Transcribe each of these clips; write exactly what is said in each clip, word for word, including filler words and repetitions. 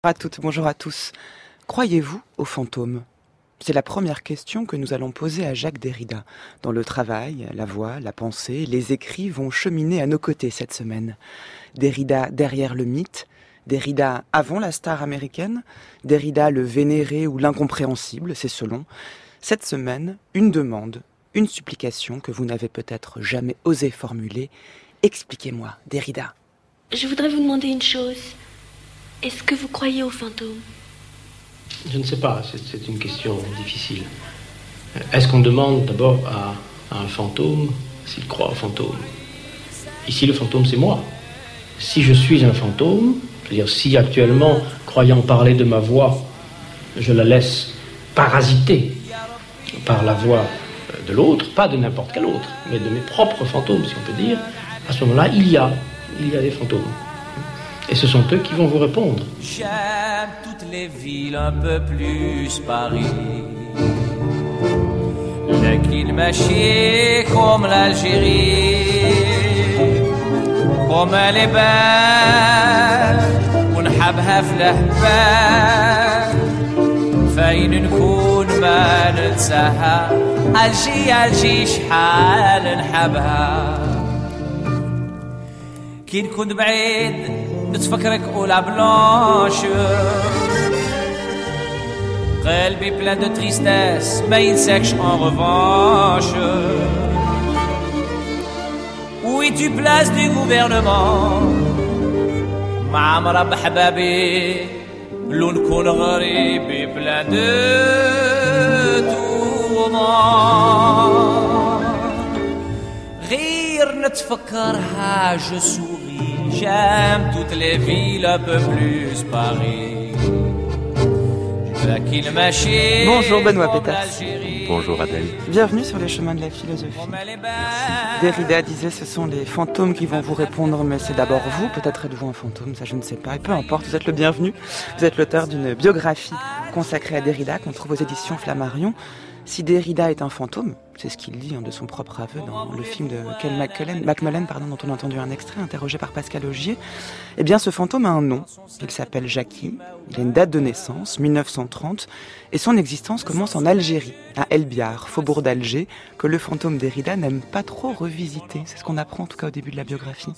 Bonjour à toutes, bonjour à tous. Croyez-vous aux fantômes ? C'est la première question que nous allons poser à Jacques Derrida. Dans le travail, la voix, la pensée, les écrits vont cheminer à nos côtés cette semaine. Derrida derrière le mythe, Derrida avant la star américaine, Derrida le vénéré ou l'incompréhensible, c'est selon. Cette semaine, une demande, une supplication que vous n'avez peut-être jamais osé formuler. Expliquez-moi, Derrida. Je voudrais vous demander une chose. Est-ce que vous croyez aux fantômes ? Je ne sais pas, c'est, c'est une question difficile. Est-ce qu'on demande d'abord à, à un fantôme s'il croit aux fantômes ? Ici, le fantôme, c'est moi. Si je suis un fantôme, c'est-à-dire si actuellement, croyant parler de ma voix, je la laisse parasiter par la voix de l'autre, pas de n'importe quel autre, mais de mes propres fantômes, si on peut dire, à ce moment-là, il y a, il y a des fantômes. Et ce sont eux qui vont vous répondre. J'aime toutes les villes, un peu plus Paris. لكن ماشي comme l'Algérie. Comme elle est belle ونحبها في الأحباب. فين نكون ما ننساها. ألجي ألجي شحال نحبها. كي نكون بعيد نتفكرك أولا بلانش قلبي plein de tristesse ما ينساكش en revanche. Oui tu places du gouvernement معمرة بحبابي لو نكون غريبي plein de tourments. غير نتفكرها je souris. J'aime toutes les villes, un peu plus Paris. Bonjour Benoît Peters. Bonjour Adèle. Bienvenue sur les chemins de la philosophie. Merci. Derrida disait ce sont les fantômes qui vont vous répondre, mais c'est d'abord vous. Peut-être êtes-vous un fantôme, ça je ne sais pas. Et peu importe, vous êtes le bienvenu. Vous êtes l'auteur d'une biographie consacrée à Derrida qu'on trouve aux éditions Flammarion. Si Derrida est un fantôme, c'est ce qu'il dit hein, de son propre aveu dans le film de Ken Macmullen, Macmullen pardon, dont on a entendu un extrait, interrogé par Pascal Augier, eh bien ce fantôme a un nom. Il s'appelle Jackie, il a une date de naissance, mille neuf cent trente, et son existence commence en Algérie, à El Biar, faubourg d'Alger, que le fantôme Derrida n'aime pas trop revisiter. C'est ce qu'on apprend en tout cas au début de la biographie.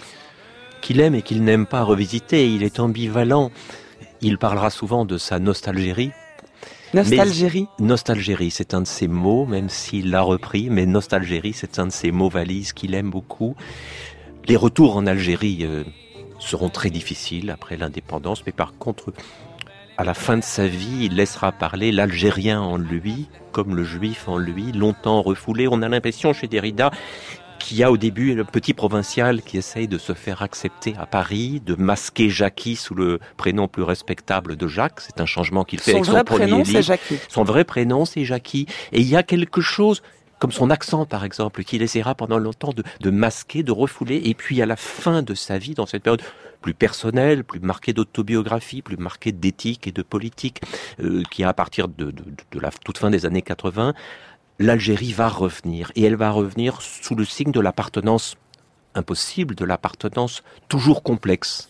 Qu'il aime et qu'il n'aime pas revisiter, il est ambivalent. Il parlera souvent de sa nostalgérie. Nostalgérie. Mais, nostalgérie, c'est un de ses mots, même s'il l'a repris, mais nostalgérie, c'est un de ses mots valises qu'il aime beaucoup. Les retours en Algérie euh, seront très difficiles après l'indépendance, mais par contre, à la fin de sa vie, il laissera parler l'Algérien en lui, comme le Juif en lui, longtemps refoulé. On a l'impression chez Derrida qu'il y a au début le petit provincial qui essaye de se faire accepter à Paris, de masquer Jackie sous le prénom plus respectable de Jacques. C'est un changement qu'il fait son avec son vrai premier prénom, livre. C'est Jackie. Son vrai prénom, c'est Jackie. Et il y a quelque chose, comme son accent par exemple, qu'il essaiera pendant longtemps de, de masquer, de refouler. Et puis à la fin de sa vie, dans cette période plus personnelle, plus marquée d'autobiographie, plus marquée d'éthique et de politique, euh, qui a à partir de, de, de la toute fin des années quatre-vingts, l'Algérie va revenir, et elle va revenir sous le signe de l'appartenance impossible, de l'appartenance toujours complexe.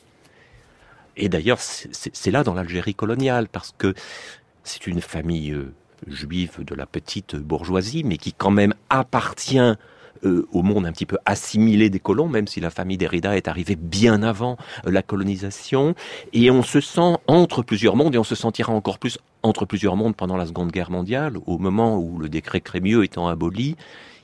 Et d'ailleurs, c'est, c'est là dans l'Algérie coloniale, parce que c'est une famille euh, juive de la petite bourgeoisie, mais qui quand même appartient euh, au monde un petit peu assimilé des colons, même si la famille Derrida est arrivée bien avant euh, la colonisation. Et on se sent entre plusieurs mondes, et on se sentira encore plus entre plusieurs mondes pendant la Seconde Guerre mondiale, au moment où le décret Crémieux étant aboli,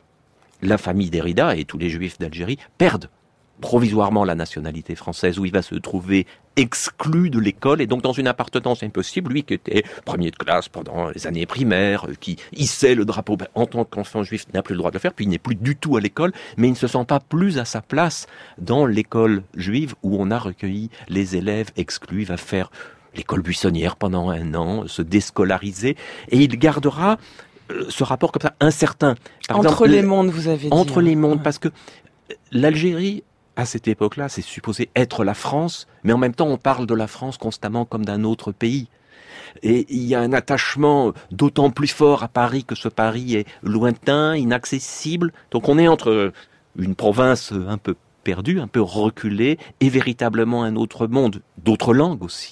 la famille Derrida et tous les juifs d'Algérie perdent provisoirement la nationalité française, où il va se trouver exclu de l'école, et donc dans une appartenance impossible, lui qui était premier de classe pendant les années primaires, qui hissait le drapeau, ben, en tant qu'enfant juif, n'a plus le droit de le faire, puis il n'est plus du tout à l'école, mais il ne se sent pas plus à sa place dans l'école juive, où on a recueilli les élèves exclus. Il va faire l'école buissonnière pendant un an, se déscolariser, et il gardera euh, ce rapport comme ça incertain. Par entre exemple, les mondes, vous avez dit. Entre hein. les mondes, ouais. Parce que l'Algérie, à cette époque-là, c'est supposé être la France, mais en même temps, on parle de la France constamment comme d'un autre pays. Et il y a un attachement d'autant plus fort à Paris que ce Paris est lointain, inaccessible. Donc on est entre une province un peu perdue, un peu reculée, et véritablement un autre monde, d'autres langues aussi,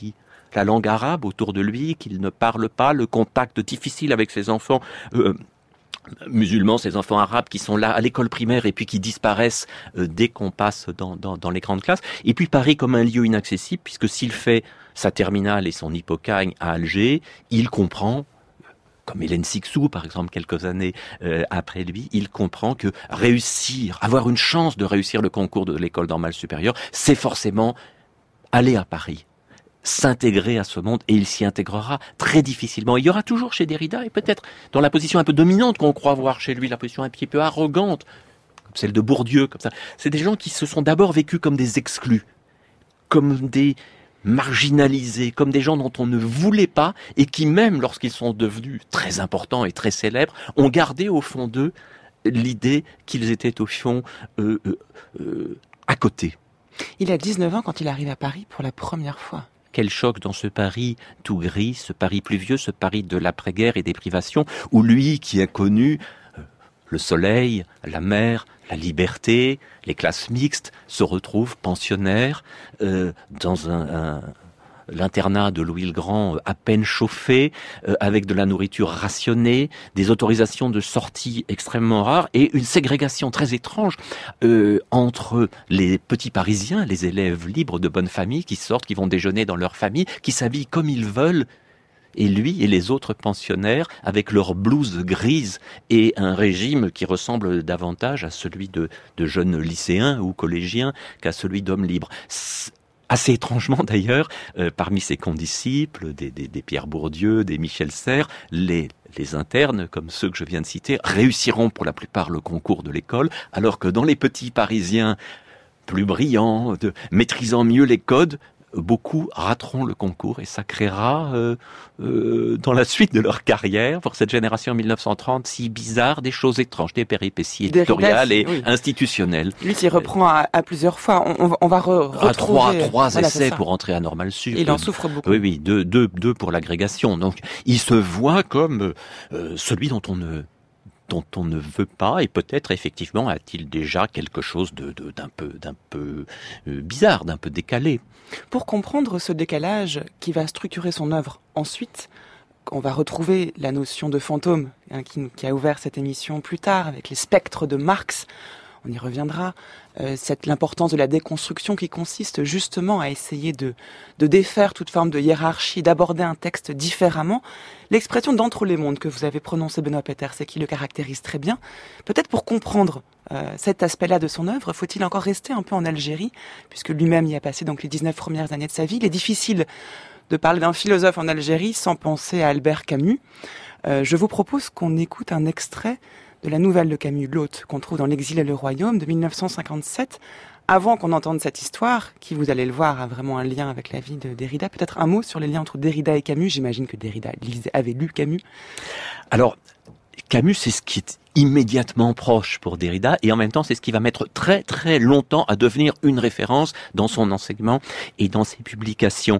la langue arabe autour de lui, qu'il ne parle pas, le contact difficile avec ses enfants euh, musulmans, ces enfants arabes qui sont là à l'école primaire et puis qui disparaissent euh, dès qu'on passe dans, dans, dans les grandes classes. Et puis Paris comme un lieu inaccessible, puisque s'il fait sa terminale et son hippocagne à Alger, il comprend, comme Hélène Cixous par exemple quelques années euh, après lui, il comprend que réussir, avoir une chance de réussir le concours de l'école normale supérieure, c'est forcément aller à Paris, s'intégrer à ce monde, et il s'y intégrera très difficilement. Il y aura toujours chez Derrida, et peut-être dans la position un peu dominante qu'on croit voir chez lui, la position un petit peu arrogante, comme celle de Bourdieu, comme ça. C'est des gens qui se sont d'abord vécus comme des exclus, comme des marginalisés, comme des gens dont on ne voulait pas, et qui même, lorsqu'ils sont devenus très importants et très célèbres, ont gardé au fond d'eux l'idée qu'ils étaient au fond euh, euh, euh, à côté. Il a dix-neuf ans quand il arrive à Paris pour la première fois. Quel choc dans ce Paris tout gris, ce Paris pluvieux, ce Paris de l'après-guerre et des privations, où lui qui a connu euh, le soleil, la mer, la liberté, les classes mixtes, se retrouve pensionnaire euh, dans un, un, l'internat de Louis le Grand à peine chauffé, euh, avec de la nourriture rationnée, des autorisations de sortie extrêmement rares et une ségrégation très étrange euh, entre les petits Parisiens, les élèves libres de bonne famille qui sortent, qui vont déjeuner dans leur famille, qui s'habillent comme ils veulent, et lui et les autres pensionnaires avec leurs blouses grises et un régime qui ressemble davantage à celui de, de jeunes lycéens ou collégiens qu'à celui d'hommes libres. C'est assez étrangement d'ailleurs, euh, parmi ses condisciples, des, des, des Pierre Bourdieu, des Michel Serres, les, les internes, comme ceux que je viens de citer, réussiront pour la plupart le concours de l'école, alors que dans les petits Parisiens plus brillants, de, maîtrisant mieux les codes, beaucoup rateront le concours et ça créera euh, euh, dans la suite de leur carrière, pour cette génération en mille neuf cent trente, si bizarre, des choses étranges, des péripéties éditoriales et oui. institutionnelles. Lui s'y reprend à, à plusieurs fois. On, on va re- retrouver... À trois, trois voilà, essais pour entrer à Normal Sup. Il en souffre beaucoup. Oui, oui, deux, deux, deux pour l'agrégation. Donc, il se voit comme euh, celui dont on ne... dont on ne veut pas, et peut-être effectivement a-t-il déjà quelque chose de, de, d'un peu, d'un peu euh, bizarre, d'un peu décalé. Pour comprendre ce décalage qui va structurer son œuvre ensuite, on va retrouver la notion de fantôme hein, qui, qui a ouvert cette émission plus tard avec les spectres de Marx. On y reviendra. Euh, cette, l'importance de la déconstruction qui consiste justement à essayer de, de défaire toute forme de hiérarchie, d'aborder un texte différemment. L'expression d'entre les mondes que vous avez prononcée, Benoît Peter, c'est qui le caractérise très bien. Peut-être pour comprendre euh, cet aspect-là de son œuvre, faut-il encore rester un peu en Algérie, puisque lui-même y a passé donc les dix-neuf premières années de sa vie. Il est difficile de parler d'un philosophe en Algérie sans penser à Albert Camus. Euh, je vous propose qu'on écoute un extrait de la nouvelle de Camus, L'Hôte, qu'on trouve dans L'Exil et le Royaume de mille neuf cent cinquante-sept. Avant qu'on entende cette histoire, qui, vous allez le voir, a vraiment un lien avec la vie de Derrida, peut-être un mot sur les liens entre Derrida et Camus. J'imagine que Derrida avait lu Camus. Alors, Camus, c'est ce qui est immédiatement proche pour Derrida, et en même temps, c'est ce qui va mettre très très longtemps à devenir une référence dans son enseignement et dans ses publications.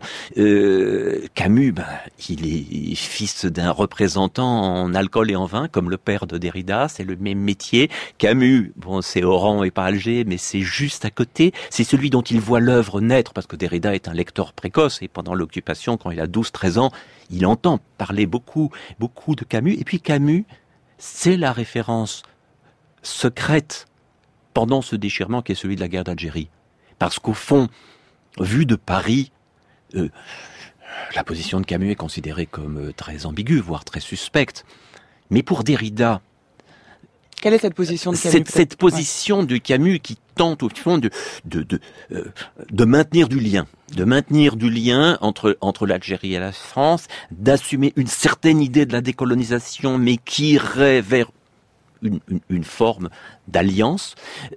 Euh, Camus, ben, il est fils d'un représentant en alcool et en vin, comme le père de Derrida, c'est le même métier. Camus, bon, c'est Oran et pas Alger, mais c'est juste à côté. C'est celui dont il voit l'œuvre naître, parce que Derrida est un lecteur précoce, et pendant l'occupation, quand il a douze treize ans, il entend parler beaucoup, beaucoup de Camus, et puis Camus, c'est la référence secrète pendant ce déchirement qui est celui de la guerre d'Algérie. Parce qu'au fond, vu de Paris, euh, la position de Camus est considérée comme euh, très ambiguë, voire très suspecte. Mais pour Derrida, quelle est cette position de Camus? Cette, cette position ouais. de Camus qui tente au fond de de de, euh, de maintenir du lien, de maintenir du lien entre entre l'Algérie et la France, d'assumer une certaine idée de la décolonisation, mais qui irait vers une, une, une forme d'alliance.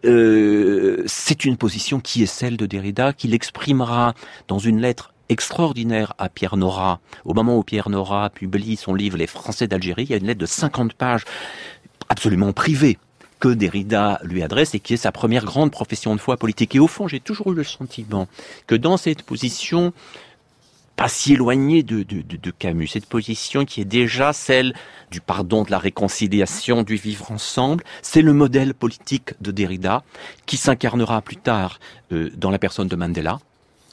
Euh, c'est une position qui est celle de Derrida, qu'il exprimera dans une lettre extraordinaire à Pierre Nora. Au moment où Pierre Nora publie son livre Les Français d'Algérie, il y a une lettre de cinquante pages absolument privée que Derrida lui adresse et qui est sa première grande profession de foi politique. Et au fond, j'ai toujours eu le sentiment que dans cette position pas si éloignée de, de, de, de Camus, cette position qui est déjà celle du pardon, de la réconciliation, du vivre ensemble, c'est le modèle politique de Derrida qui s'incarnera plus tard euh, dans la personne de Mandela,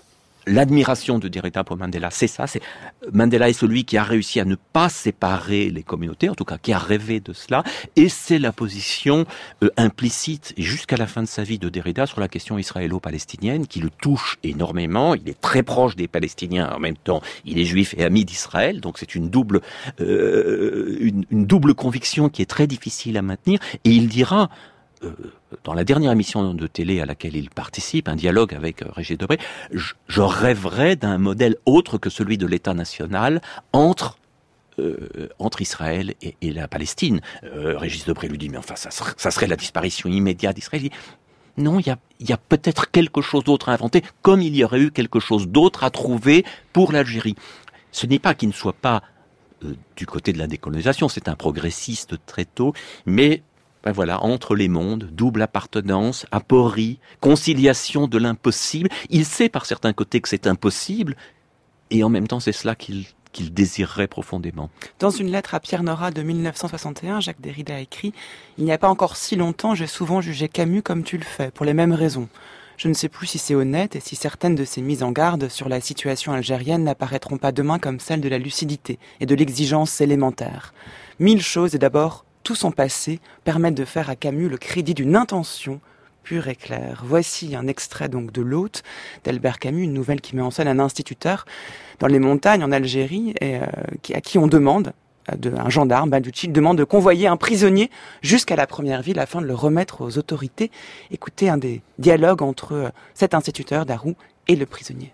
l'admiration de Derrida pour Mandela, c'est ça. C'est Mandela est celui qui a réussi à ne pas séparer les communautés, en tout cas qui a rêvé de cela, et c'est la position euh, implicite jusqu'à la fin de sa vie de Derrida sur la question israélo-palestinienne qui le touche énormément. Il est très proche des Palestiniens, en même temps il est juif et ami d'Israël, donc c'est une double euh, une, une double conviction qui est très difficile à maintenir. Et il dira Euh, dans la dernière émission de télé à laquelle il participe, un dialogue avec euh, Régis Debray, je, je rêverais d'un modèle autre que celui de l'État national entre euh, entre Israël et, et la Palestine. Euh, Régis Debray lui dit mais enfin ça serait, ça serait la disparition immédiate d'Israël. Il dit, non, il y a, il y a peut-être quelque chose d'autre à inventer, comme il y aurait eu quelque chose d'autre à trouver pour l'Algérie. Ce n'est pas qu'il ne soit pas euh, du côté de la décolonisation, c'est un progressiste très tôt, mais ben voilà, entre les mondes, double appartenance, aporie, conciliation de l'impossible. Il sait par certains côtés que c'est impossible, et en même temps c'est cela qu'il, qu'il désirerait profondément. Dans une lettre à Pierre Nora de mille neuf cent soixante et un, Jacques Derrida a écrit « Il n'y a pas encore si longtemps, j'ai souvent jugé Camus comme tu le fais, pour les mêmes raisons. Je ne sais plus si c'est honnête et si certaines de ces mises en garde sur la situation algérienne n'apparaîtront pas demain comme celles de la lucidité et de l'exigence élémentaire. Mille choses et d'abord tout son passé permettent de faire à Camus le crédit d'une intention pure et claire. » Voici un extrait donc de L'Hôte d'Albert Camus, une nouvelle qui met en scène un instituteur dans les montagnes en Algérie et euh, qui, à qui on demande, de, un gendarme, Baducci, demande de convoyer un prisonnier jusqu'à la première ville afin de le remettre aux autorités. Écoutez un des dialogues entre euh, cet instituteur, Darou, et le prisonnier.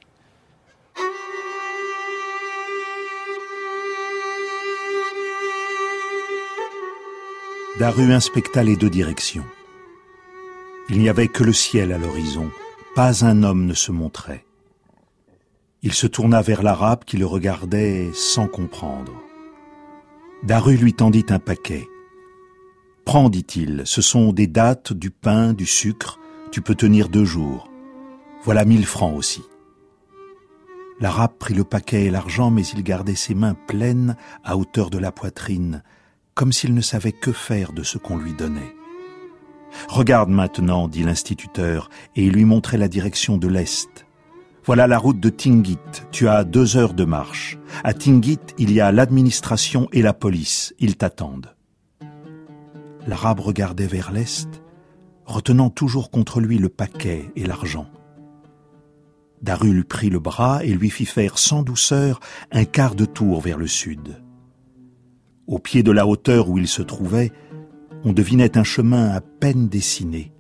Daru inspecta les deux directions. Il n'y avait que le ciel à l'horizon, pas un homme ne se montrait. Il se tourna vers l'arabe qui le regardait sans comprendre. Daru lui tendit un paquet. « Prends, dit-il, ce sont des dattes, du pain, du sucre, tu peux tenir deux jours. Voilà mille francs aussi. » L'arabe prit le paquet et l'argent, mais il gardait ses mains pleines à hauteur de la poitrine, comme s'il ne savait que faire de ce qu'on lui donnait. « Regarde maintenant, dit l'instituteur, et il lui montrait la direction de l'Est. Voilà la route de Tingit, tu as deux heures de marche. À Tingit, il y a l'administration et la police, ils t'attendent. » L'arabe regardait vers l'Est, retenant toujours contre lui le paquet et l'argent. Daru lui prit le bras et lui fit faire sans douceur un quart de tour vers le sud. Au pied de la hauteur où il se trouvait, on devinait un chemin à peine dessiné.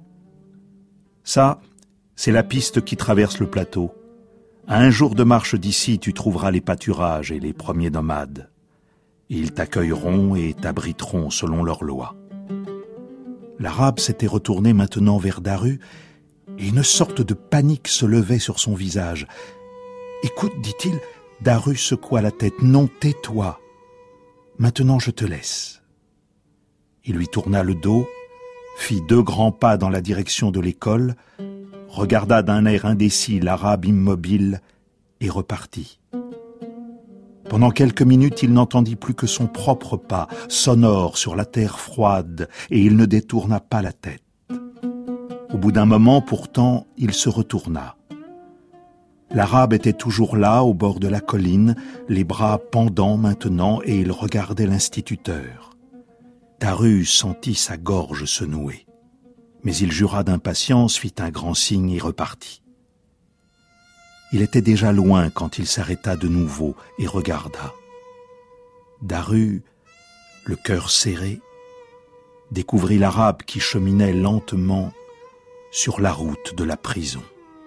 Ça, c'est la piste qui traverse le plateau. À un jour de marche d'ici, tu trouveras les pâturages et les premiers nomades. Ils t'accueilleront et t'abriteront selon leurs lois. L'arabe s'était retourné maintenant vers Daru, et une sorte de panique se levait sur son visage. « Écoute, dit-il, Daru secoua la tête. Non, tais-toi. Maintenant, je te laisse. » Il lui tourna le dos, fit deux grands pas dans la direction de l'école, regarda d'un air indécis l'arabe immobile et repartit. Pendant quelques minutes, il n'entendit plus que son propre pas, sonore sur la terre froide, et il ne détourna pas la tête. Au bout d'un moment, pourtant, il se retourna. L'arabe était toujours là, au bord de la colline, les bras pendants maintenant, et il regardait l'instituteur. Daru sentit sa gorge se nouer. Mais il jura d'impatience, fit un grand signe et repartit. Il était déjà loin quand il s'arrêta de nouveau et regarda. Daru, le cœur serré, découvrit l'arabe qui cheminait lentement sur la route de la prison.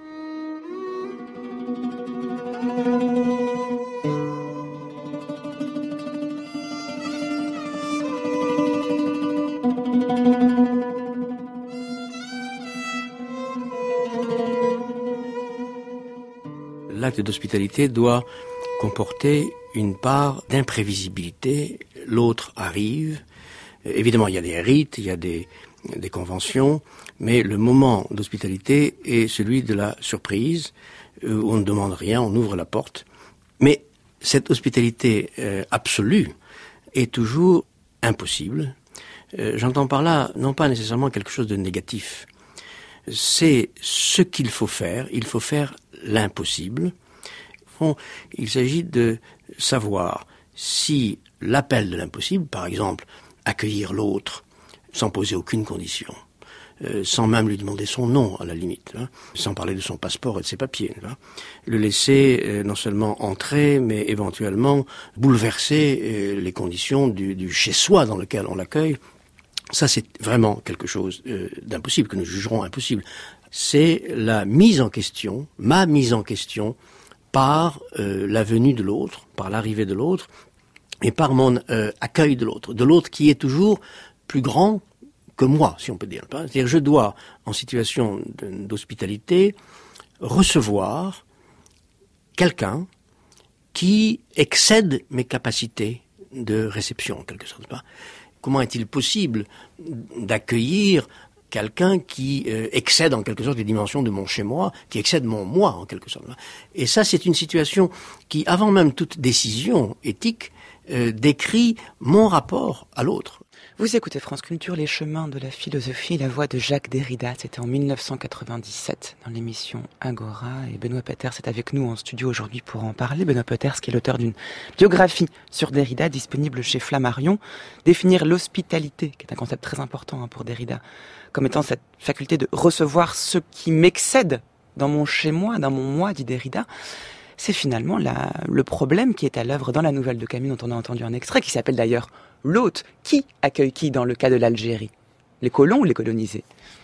L'acte d'hospitalité doit comporter une part d'imprévisibilité. L'autre arrive. Évidemment, il y a des rites, il y a des, des conventions, mais le moment d'hospitalité est celui de la surprise, où on ne demande rien, on ouvre la porte. Mais cette hospitalité euh, absolue est toujours impossible. Euh, j'entends par là, non pas nécessairement quelque chose de négatif. C'est ce qu'il faut faire. Il faut faire l'impossible. fond, il s'agit de savoir si l'appel de l'impossible, par exemple, accueillir l'autre sans poser aucune condition, euh, sans même lui demander son nom à la limite, hein, sans parler de son passeport et de ses papiers, hein, le laisser euh, non seulement entrer, mais éventuellement bouleverser euh, les conditions du, du chez-soi dans lequel on l'accueille, ça c'est vraiment quelque chose euh, d'impossible, que nous jugerons impossible. C'est la mise en question, ma mise en question, par euh, la venue de l'autre, par l'arrivée de l'autre, et par mon euh, accueil de l'autre, de l'autre qui est toujours plus grand que moi, si on peut dire. C'est-à-dire, je dois, en situation d'hospitalité, recevoir quelqu'un qui excède mes capacités de réception, en quelque sorte. Comment est-il possible d'accueillir quelqu'un qui euh, excède en quelque sorte les dimensions de mon chez-moi, qui excède mon moi en quelque sorte. Et ça, c'est une situation qui, avant même toute décision éthique, euh, décrit mon rapport à l'autre. Vous écoutez France Culture, les chemins de la philosophie, la voix de Jacques Derrida. C'était en mille neuf cent quatre-vingt-dix-sept dans l'émission Agora. Et Benoît Peeters est avec nous en studio aujourd'hui pour en parler. Benoît Peeters, qui est l'auteur d'une biographie sur Derrida, disponible chez Flammarion. Définir l'hospitalité, qui est un concept très important hein, pour Derrida, comme étant cette faculté de recevoir ce qui m'excède dans mon chez-moi, dans mon moi, dit Derrida. C'est finalement la, le problème qui est à l'œuvre dans la nouvelle de Camus, dont on a entendu un extrait, qui s'appelle d'ailleurs L'hôte. Qui accueille qui dans le cas de l'Algérie ? Les colons ou les colonisés ?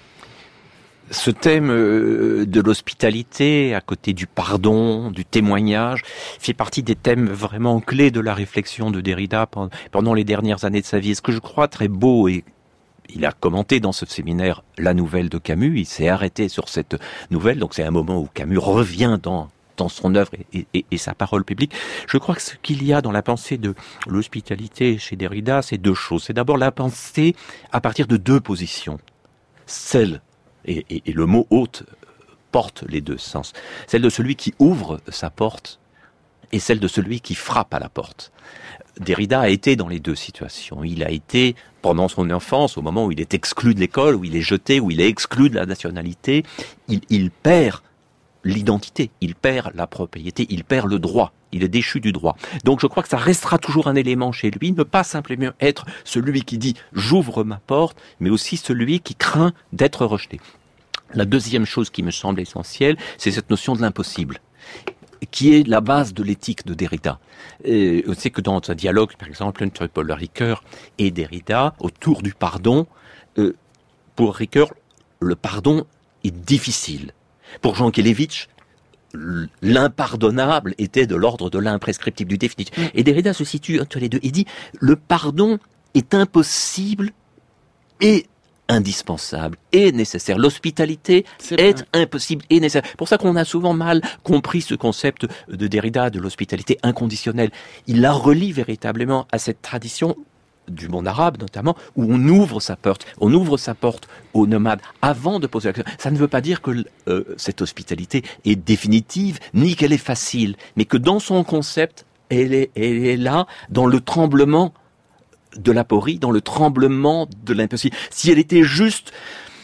Ce thème de l'hospitalité, à côté du pardon, du témoignage, fait partie des thèmes vraiment clés de la réflexion de Derrida pendant les dernières années de sa vie. Et ce que je crois très beau, et il a commenté dans ce séminaire la nouvelle de Camus, il s'est arrêté sur cette nouvelle, donc c'est un moment où Camus revient dans dans son œuvre et, et, et sa parole publique. Je crois que ce qu'il y a dans la pensée de l'hospitalité chez Derrida, c'est deux choses. C'est d'abord la pensée à partir de deux positions. Celle, et, et, et le mot hôte porte les deux sens, celle de celui qui ouvre sa porte et celle de celui qui frappe à la porte. Derrida a été dans les deux situations. Il a été, pendant son enfance, au moment où il est exclu de l'école, où il est jeté, où il est exclu de la nationalité, il, il perd l'identité, il perd la propriété, il perd le droit, il est déchu du droit. Donc je crois que ça restera toujours un élément chez lui, ne pas simplement être celui qui dit « j'ouvre ma porte », mais aussi celui qui craint d'être rejeté. La deuxième chose qui me semble essentielle, c'est cette notion de l'impossible, qui est la base de l'éthique de Derrida. Et on sait que dans un dialogue, par exemple, entre Paul Ricoeur et Derrida, autour du pardon, euh, pour Ricoeur, le pardon est difficile. Pour Jean Kelevitch, l'impardonnable était de l'ordre de l'imprescriptible, du définitif. Mmh. Et Derrida se situe entre les deux et dit « le pardon est impossible et indispensable et nécessaire. L'hospitalité est, est impossible et nécessaire. » C'est pour ça qu'on a souvent mal compris ce concept de Derrida de l'hospitalité inconditionnelle. Il la relie véritablement à cette tradition du monde arabe notamment, où on ouvre sa porte, on ouvre sa porte aux nomades avant de poser la question. Ça ne veut pas dire que euh, cette hospitalité est définitive, ni qu'elle est facile, mais que dans son concept, elle est, elle est là, dans le tremblement de l'aporie, dans le tremblement de l'impossible. Si elle était juste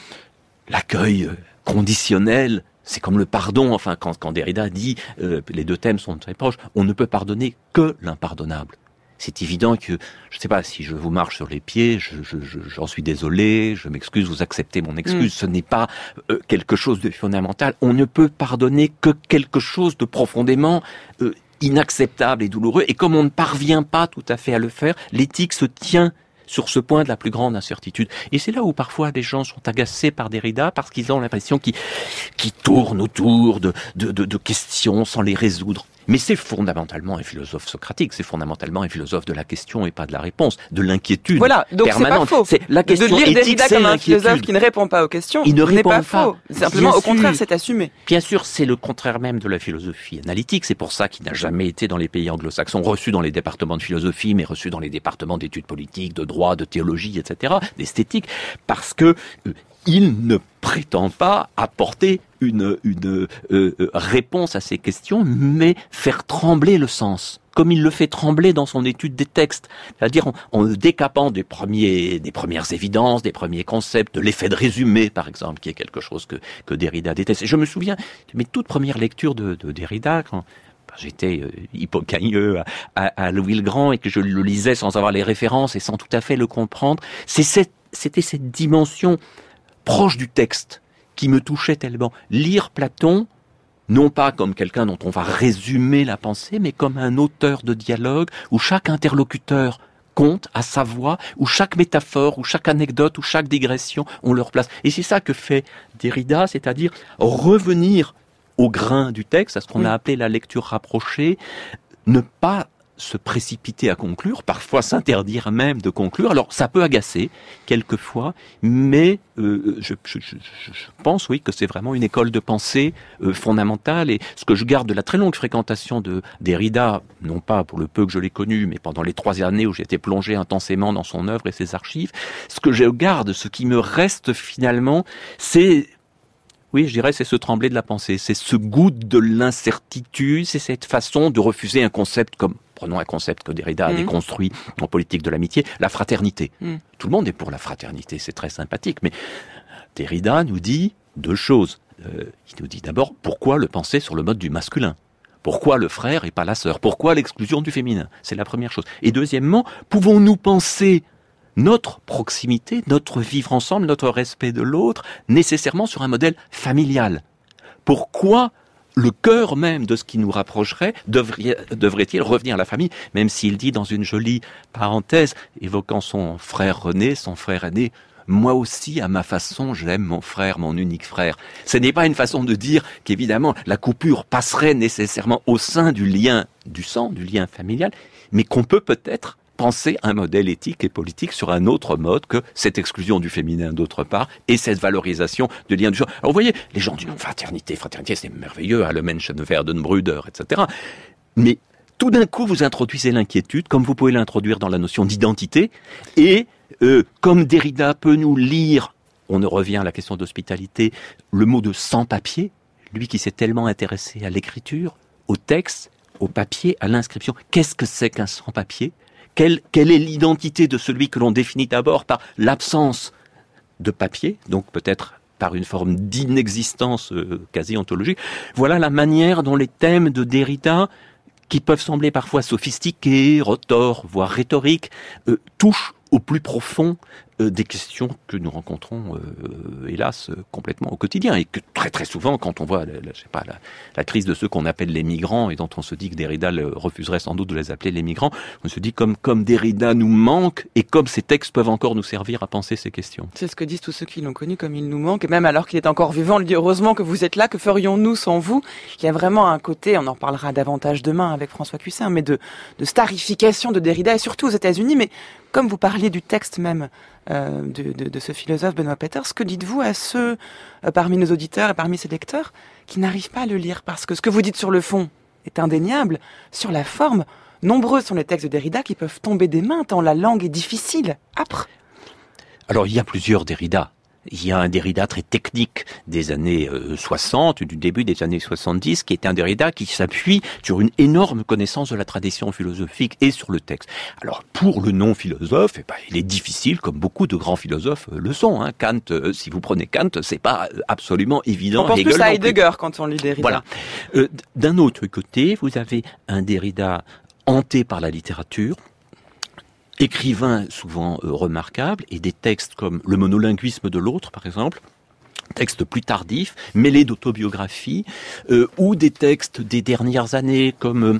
l'accueil conditionnel, c'est comme le pardon, enfin, quand, quand Derrida dit, euh, les deux thèmes sont très proches, on ne peut pardonner que l'impardonnable. C'est évident que, je ne sais pas, si je vous marche sur les pieds, je, je, je, j'en suis désolé, je m'excuse, vous acceptez mon excuse, mmh. Ce n'est pas euh, quelque chose de fondamental. On ne peut pardonner que quelque chose de profondément euh, inacceptable et douloureux. Et comme on ne parvient pas tout à fait à le faire, l'éthique se tient sur ce point de la plus grande incertitude. Et c'est là où parfois des gens sont agacés par Derrida parce qu'ils ont l'impression qu'ils, qu'ils tournent autour de, de, de, de questions sans les résoudre. Mais c'est fondamentalement un philosophe socratique, c'est fondamentalement un philosophe de la question et pas de la réponse, de l'inquiétude voilà, donc permanente. C'est pas faux. C'est la question de lire éthique, Derrida c'est comme un l'inquiétude. philosophe qui ne répond pas aux questions, il ne n'est répond pas, pas faux. Simplement, Bien au contraire, sûr. c'est assumé. Bien sûr, c'est le contraire même de la philosophie analytique. C'est pour ça qu'il n'a jamais été dans les pays anglo-saxons reçu dans les départements de philosophie, mais reçu dans les départements d'études politiques, de droit, de théologie, et cetera, d'esthétique, parce que euh, il ne prétend pas apporter une, une euh, réponse à ces questions, mais faire trembler le sens, comme il le fait trembler dans son étude des textes, c'est-à-dire en, en décapant des premiers, des premières évidences, des premiers concepts, de l'effet de résumé, par exemple, qui est quelque chose que, que Derrida déteste. Et je me souviens de mes toutes premières lectures de, de Derrida, quand j'étais euh, hypocagneux à, à, à Louis le Grand et que je le lisais sans avoir les références et sans tout à fait le comprendre, c'est cette, c'était cette dimension proche du texte qui me touchait tellement. Lire Platon, non pas comme quelqu'un dont on va résumer la pensée, mais comme un auteur de dialogue où chaque interlocuteur compte à sa voix, où chaque métaphore, où chaque anecdote, où chaque digression ont leur place. Et c'est ça que fait Derrida, c'est-à-dire revenir au grain du texte, à ce qu'on oui. a appelé la lecture rapprochée, ne pas se précipiter à conclure, parfois s'interdire même de conclure. Alors ça peut agacer quelquefois, mais euh, je, je, je, je pense oui que c'est vraiment une école de pensée euh, fondamentale. Et ce que je garde de la très longue fréquentation de Derrida, non pas pour le peu que je l'ai connu, mais pendant les trois années où j'étais plongé intensément dans son œuvre et ses archives, ce que je garde, ce qui me reste finalement, c'est oui, je dirais, c'est ce trembler de la pensée, c'est ce goût de l'incertitude, c'est cette façon de refuser un concept comme, prenons un concept que Derrida a mmh. déconstruit en politique de l'amitié, la fraternité. Mmh. Tout le monde est pour la fraternité, c'est très sympathique, mais Derrida nous dit deux choses. Euh, il nous dit d'abord, pourquoi le penser sur le mode du masculin ? Pourquoi le frère et pas la sœur ? Pourquoi l'exclusion du féminin ? C'est la première chose. Et deuxièmement, pouvons-nous penser notre proximité, notre vivre ensemble, notre respect de l'autre, nécessairement sur un modèle familial. Pourquoi le cœur même de ce qui nous rapprocherait devrait, devrait-il revenir à la famille, même s'il dit dans une jolie parenthèse, évoquant son frère René, son frère aîné, « Moi aussi, à ma façon, j'aime mon frère, mon unique frère ». Ce n'est pas une façon de dire qu'évidemment, la coupure passerait nécessairement au sein du lien du sang, du lien familial, mais qu'on peut peut-être penser un modèle éthique et politique sur un autre mode que cette exclusion du féminin d'autre part et cette valorisation du lien du genre. Alors vous voyez, les gens disent fraternité, fraternité, c'est merveilleux, hein, le Menschenwerdenbrüder, et cetera. Mais tout d'un coup, vous introduisez l'inquiétude, comme vous pouvez l'introduire dans la notion d'identité, et euh, comme Derrida peut nous lire, on ne revient à la question d'hospitalité, le mot de sans-papier, lui qui s'est tellement intéressé à l'écriture, au texte, au papier, à l'inscription. Qu'est-ce que c'est qu'un sans-papier ? Quelle, quelle est l'identité de celui que l'on définit d'abord par l'absence de papier, donc peut-être par une forme d'inexistence euh, quasi ontologique. Voilà la manière dont les thèmes de Derrida, qui peuvent sembler parfois sophistiqués, retors, voire rhétoriques, euh, touchent au plus profond euh, des questions que nous rencontrons, euh, hélas, euh, complètement au quotidien. Et que très très souvent, quand on voit la, la, je sais pas, la, la crise de ceux qu'on appelle les migrants, et dont on se dit que Derrida le, refuserait sans doute de les appeler les migrants, on se dit comme, comme Derrida nous manque, et comme ces textes peuvent encore nous servir à penser ces questions. C'est ce que disent tous ceux qui l'ont connu, comme il nous manque, et même alors qu'il est encore vivant, on lui dit heureusement que vous êtes là, que ferions-nous sans vous ? Il y a vraiment un côté, on en reparlera davantage demain avec François Cussin, mais de, de starification de Derrida, et surtout aux États-Unis, mais comme vous parliez du texte même euh, de, de, de ce philosophe Benoît Peeters, que dites-vous à ceux euh, parmi nos auditeurs et parmi ces lecteurs qui n'arrivent pas à le lire ? Parce que ce que vous dites sur le fond est indéniable. Sur la forme, nombreux sont les textes de Derrida qui peuvent tomber des mains tant la langue est difficile, âpre. Alors il y a plusieurs Derrida. Il y a un Derrida très technique des années soixante, du début des années soixante-dix, qui est un Derrida qui s'appuie sur une énorme connaissance de la tradition philosophique et sur le texte. Alors, pour le non-philosophe, eh ben, il est difficile, comme beaucoup de grands philosophes le sont. Hein. Kant, euh, si vous prenez Kant, c'est pas absolument évident. On pense Hegel plus à Heidegger quand on lit Derrida. Voilà. Euh, d'un autre côté, vous avez un Derrida hanté par la littérature, écrivain souvent euh, remarquable, et des textes comme le monolinguisme de l'autre, par exemple, textes plus tardifs, mêlés d'autobiographies, euh, ou des textes des dernières années comme euh,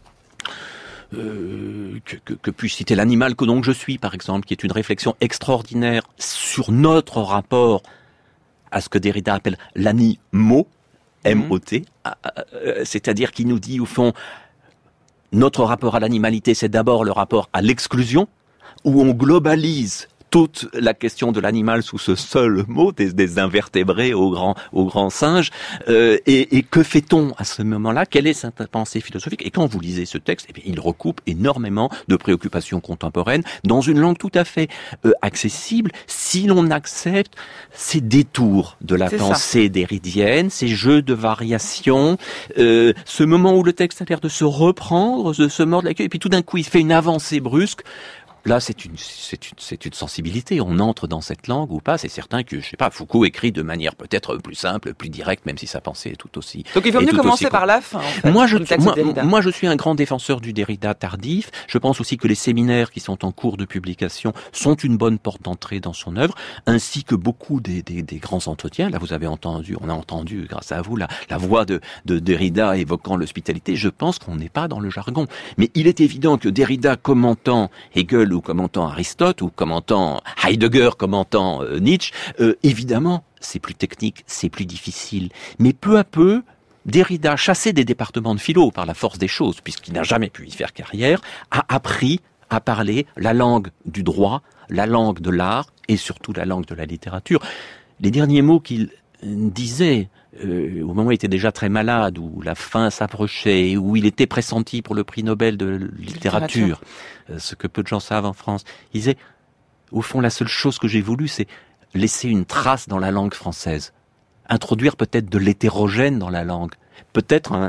euh, que, que, que puis citer l'animal que donc je suis, par exemple, qui est une réflexion extraordinaire sur notre rapport à ce que Derrida appelle l'animo, M O T, mmh. c'est-à-dire qui nous dit au fond, notre rapport à l'animalité, c'est d'abord le rapport à l'exclusion, où on globalise toute la question de l'animal sous ce seul mot, des, des invertébrés aux grands, aux grands singes. Euh, et, et que fait-on à ce moment-là ? Quelle est cette pensée philosophique ? Et quand vous lisez ce texte, eh bien, il recoupe énormément de préoccupations contemporaines dans une langue tout à fait euh, accessible, si l'on accepte ces détours de la C'est pensée derridienne, ces jeux de variations, euh, ce moment où le texte a l'air de se reprendre, de se mordre la queue, et puis tout d'un coup, il fait une avancée brusque. là, c'est une, c'est une, c'est une sensibilité. On entre dans cette langue ou pas. C'est certain que, je sais pas, Foucault écrit de manière peut-être plus simple, plus directe, même si sa pensée est tout aussi. Donc il vaut mieux commencer par la fin, en fait. Moi, je, moi, moi, je suis un grand défenseur du Derrida tardif. Je pense aussi que les séminaires qui sont en cours de publication sont une bonne porte d'entrée dans son œuvre, ainsi que beaucoup des, des, des grands entretiens. Là, vous avez entendu, on a entendu, grâce à vous, la, la voix de, de Derrida évoquant l'hospitalité. Je pense qu'on n'est pas dans le jargon. Mais il est évident que Derrida commentant Hegel ou commentant Aristote ou commentant Heidegger, commentant euh, Nietzsche, euh, évidemment, c'est plus technique, c'est plus difficile. Mais peu à peu, Derrida, chassé des départements de philo par la force des choses, puisqu'il n'a jamais pu y faire carrière, a appris à parler la langue du droit, la langue de l'art et surtout la langue de la littérature. Les derniers mots qu'il disait euh, au moment où il était déjà très malade, où la fin s'approchait, où il était pressenti pour le prix Nobel de littérature, euh, ce que peu de gens savent en France, il disait, au fond, la seule chose que j'ai voulu, c'est laisser une trace dans la langue française, introduire peut-être de l'hétérogène dans la langue, peut-être un,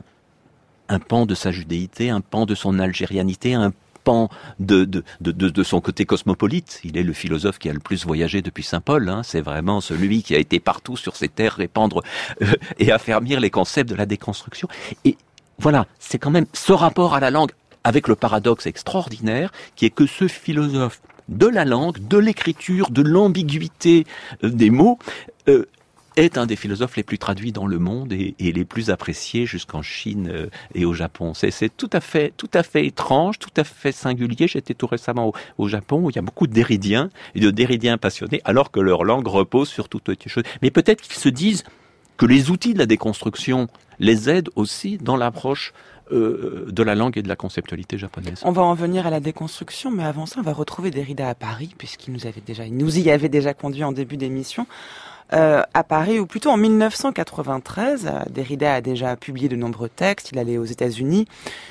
un pan de sa judéité, un pan de son algérianité, un pan de, de, de, de, de son côté cosmopolite. Il est le philosophe qui a le plus voyagé depuis Saint-Paul. Hein. C'est vraiment celui qui a été partout sur ces terres répandre euh, et affermir les concepts de la déconstruction. Et voilà, c'est quand même ce rapport à la langue avec le paradoxe extraordinaire qui est que ce philosophe de la langue, de l'écriture, de l'ambiguïté euh, des mots, euh, est un des philosophes les plus traduits dans le monde et, et les plus appréciés jusqu'en Chine euh, et au Japon. C'est, c'est tout à fait, tout à fait étrange, tout à fait singulier. J'étais tout récemment au, au Japon où il y a beaucoup de Derridiens et de Derridiens passionnés, alors que leur langue repose sur toute autre chose. Mais peut-être qu'ils se disent que les outils de la déconstruction les aident aussi dans l'approche euh, de la langue et de la conceptualité japonaise. On va en venir à la déconstruction, mais avant ça, on va retrouver Derrida à Paris, puisqu'il nous avait déjà, il nous y avait déjà conduit en début d'émission. Euh, à Paris, ou plutôt en mille neuf cent quatre-vingt-treize, Derrida a déjà publié de nombreux textes, il allait aux États-Unis,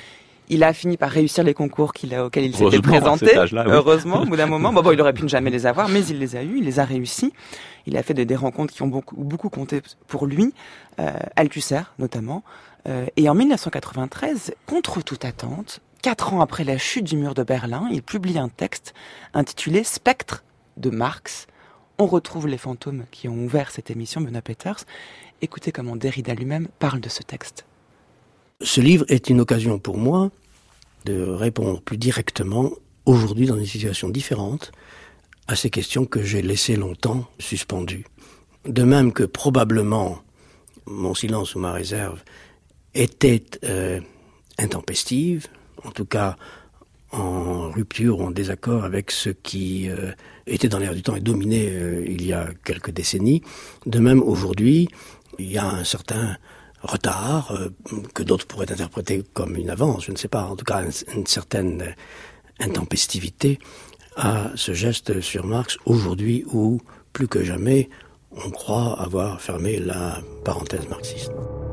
il a fini par réussir les concours qu'il a, auxquels il s'était présenté, oui. Heureusement, au bout d'un moment, bon, bon, il aurait pu ne jamais les avoir, mais il les a eus, il les a réussis, il a fait des, des rencontres qui ont beaucoup, beaucoup compté pour lui, euh, Althusser notamment, euh, et en mille neuf cent quatre-vingt-treize, contre toute attente, quatre ans après la chute du mur de Berlin, il publie un texte intitulé « Spectre de Marx ». On retrouve les fantômes qui ont ouvert cette émission, Benoît Peeters. Écoutez comment Derrida lui-même parle de ce texte. Ce livre est une occasion pour moi de répondre plus directement, aujourd'hui dans une situation différente, à ces questions que j'ai laissées longtemps suspendues. De même que probablement mon silence ou ma réserve était euh, intempestive, en tout cas en rupture ou en désaccord avec ce qui euh, était dans l'air du temps et dominé euh, il y a quelques décennies. De même, aujourd'hui, il y a un certain retard euh, que d'autres pourraient interpréter comme une avance, je ne sais pas, en tout cas une, une certaine intempestivité à ce geste sur Marx aujourd'hui où, plus que jamais, on croit avoir fermé la parenthèse marxiste.